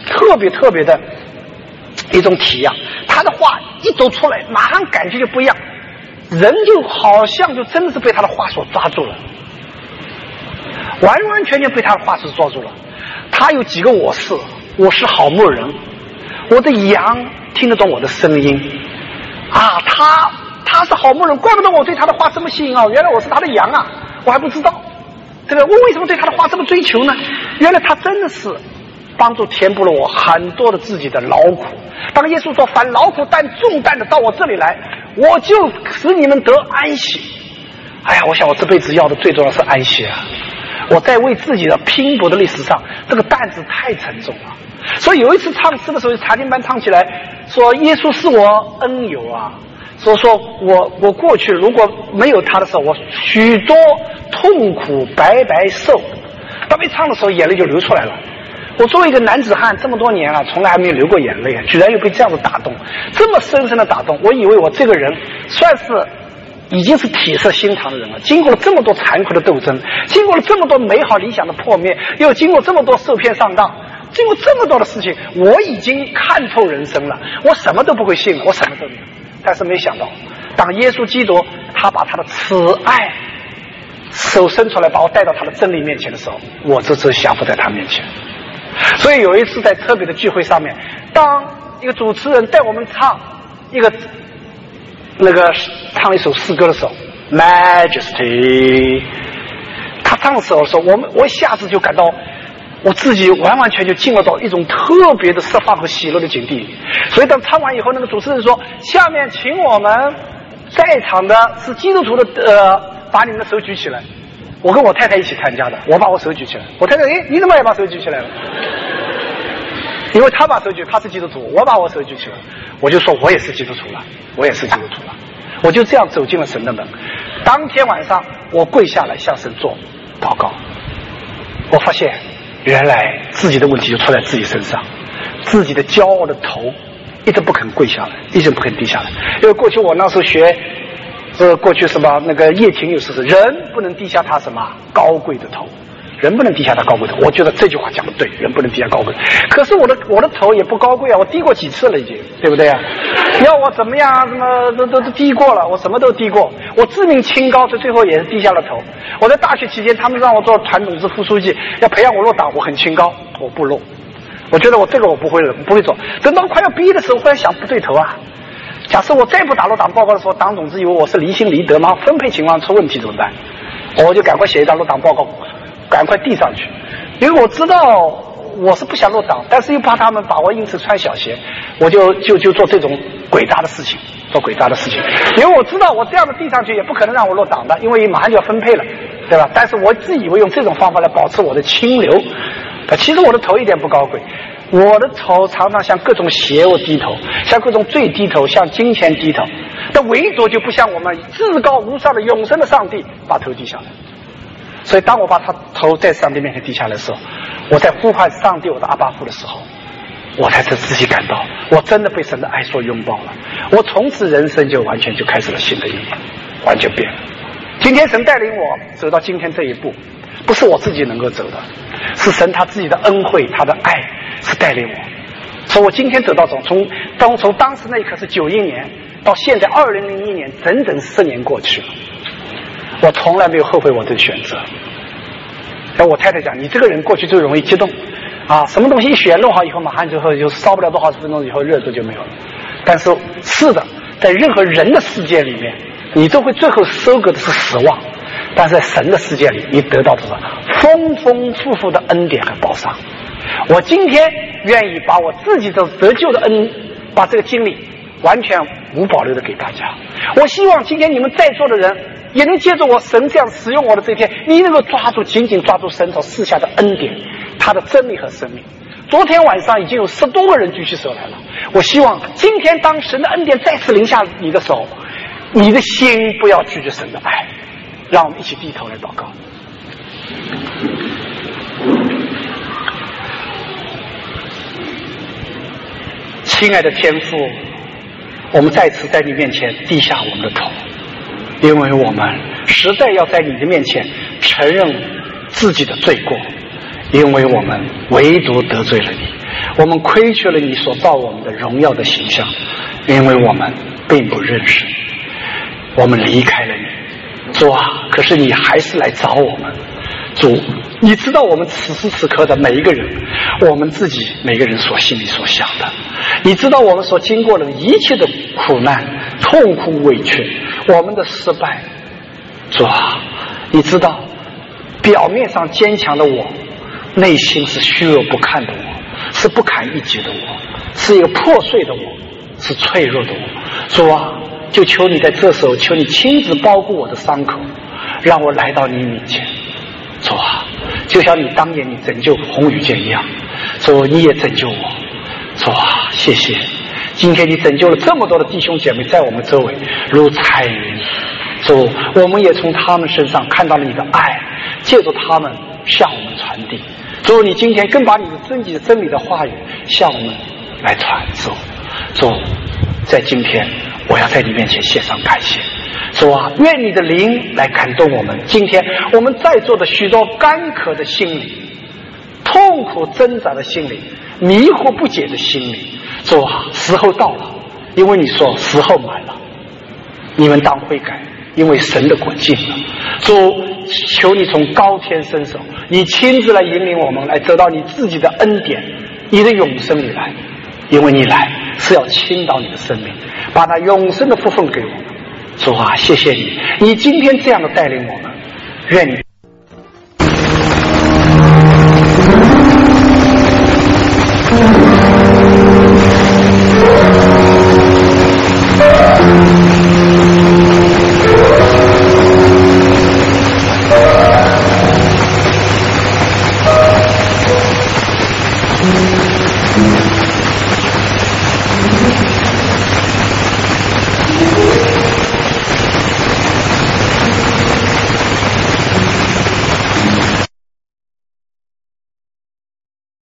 特别特别的一种体验。他的话一走出来，马上感觉就不一样，人就好像就真的是被他的话所抓住了，完完全全被他的话所抓住了。他有几个我是，我是好牧人，我的羊听得懂我的声音啊，他他是好牧人，怪不得我对他的话这么吸引啊，原来我是他的羊啊，我还不知道，对吧？我为什么对他的话这么追求呢？原来他真的是帮助填补了我很多的自己的劳苦。当耶稣说凡劳苦担重担的到我这里来，我就使你们得安息。哎呀，我想我这辈子要的最重要是安息啊！我在为自己的拼搏的历史上，这个担子太沉重了。所以有一次唱诗的时候，查经班唱起来说耶稣是我恩友啊，所以说我我过去如果没有他的时候，我许多痛苦白白受。当没唱的时候，眼泪就流出来了。我作为一个男子汉这么多年了，从来还没有流过眼泪，居然又被这样子打动，这么深深的打动。我以为我这个人算是已经是铁石心肠的人了，经过了这么多残酷的斗争，经过了这么多美好理想的破灭，又经过这么多受骗上当，经过这么多的事情，我已经看透人生了，我什么都不会信了，我什么都没有。但是没想到，当耶稣基督他把他的慈爱手伸出来，把我带到他的真理面前的时候，我这次降服在他面前。所以有一次在特别的聚会上面，当一个主持人带我们唱一个那个唱一首诗歌的时候 Majesty， 他唱的时候说，我们我一下子就感到我自己完完全全进入到一种特别的释放和喜乐的境地。所以当唱完以后，那个主持人说，下面请我们在场的是基督徒的呃，把你们的手举起来。我跟我太太一起参加的，我把我手举起来，我太太，诶，你怎么也把手举起来了？因为他把手举，他是基督徒，我把我手举起来，我就说我也是基督徒了，我也是基督徒了，我就这样走进了神的门。当天晚上，我跪下来向神做祷告，我发现原来自己的问题就出在自己身上，自己的骄傲的头一直不肯跪下来，一直不肯低下来。因为过去我那时候学。呃，过去什么那个叶挺有诗是人不能低下他什么高贵的头，人不能低下他高贵的头。我觉得这句话讲的对，人不能低下高贵。可是我的我的头也不高贵啊，我低过几次了已经，对不对啊？要我怎么样啊？什么都都都低过了，我什么都低过。我自命清高，所以最后也是低下了头。我在大学期间，他们让我做团董事副书记，要培养我落党，我很清高，我不落。我觉得我这个我不会了，不会做。等到快要毕业的时候，忽然想不对头啊。假设我再不打落党报告的时候，党总之以为我是离心离德嘛，分配情况出问题怎么办？我就赶快写一张落党报告，赶快递上去。因为我知道我是不想落党，但是又怕他们把我因此穿小鞋，我就就就做这种诡诈的事情，做诡诈的事情。因为我知道我这样的递上去也不可能让我落党的，因为马上就要分配了，对吧？但是我自以为用这种方法来保持我的清流，其实我的头一点不高贵。我的头常常向各种邪恶低头，向各种罪低头，向金钱低头，但唯独就不像我们至高无上的永生的上帝把头低下来。所以当我把他头在上帝面前低下来的时候，我在呼唤上帝我的阿爸父的时候，我才是自己感到我真的被神的爱所拥抱了。我从此人生就完全就开始了新的一年，完全变了。今天神带领我走到今天这一步，不是我自己能够走的，是神他自己的恩惠，他的爱是带领我。所以我今天走到从从当从当时那一刻是九一年到现在二零零一年，整整四年过去了，我从来没有后悔我的选择。然后我太太讲，你这个人过去最容易激动啊，什么东西一选弄好以后，马上之后就烧不了多少分钟以后热度就没有了。但是是的，在任何人的世界里面，你都会最后收割的是失望，但是在神的世界里，你得到的是丰丰富富的恩典和保障。我今天愿意把我自己的得救的恩，把这个经历完全无保留的给大家。我希望今天你们在座的人也能借着我神这样使用我的这一天，你能够抓住紧紧抓住神所赐下的恩典，他的真理和生命。昨天晚上已经有十多个人举起手来了，我希望今天当神的恩典再次临下你的时候，你的心不要拒绝神的爱。让我们一起低头来祷告。亲爱的天父，我们再次在你面前低下我们的头，因为我们实在要在你的面前承认自己的罪过，因为我们唯独得罪了你， 我们亏缺了你所造我们的荣耀的形象，因为我们并不认识你，我们离开了你。主啊，可是你还是来找我们。主，你知道我们此时此刻的每一个人，我们自己每个人所心里所想的，你知道我们所经过的一切的苦难、痛苦、委屈，我们的失败。主啊，你知道表面上坚强的我，内心是虚而不堪的我，是不堪一击的我，是一个破碎的我，是脆弱的我。主啊，就求你在这时候，求你亲自包裹我的伤口，让我来到你面前。主啊，就像你当年你拯救洪宇健一样，主你也拯救我。主啊，谢谢，今天你拯救了这么多的弟兄姐妹在我们周围如彩云。主，我们也从他们身上看到了你的爱，借助他们向我们传递。主，你今天更把你的真理的真理的话语向我们来传授。主，在今天我要在你面前献上感谢。主啊，愿你的灵来感动我们。今天我们在座的许多干渴的心灵，痛苦挣扎的心灵，迷惑不解的心灵，主啊，时候到了，因为你说时候满了，你们当悔改，因为神的国近了。主，求你从高天伸手，你亲自来引领我们，来得到你自己的恩典，你的永生里来，因为你来是要倾倒你的生命，把那永生的福分给我们。主啊，谢谢你，你今天这样的带领我们，愿你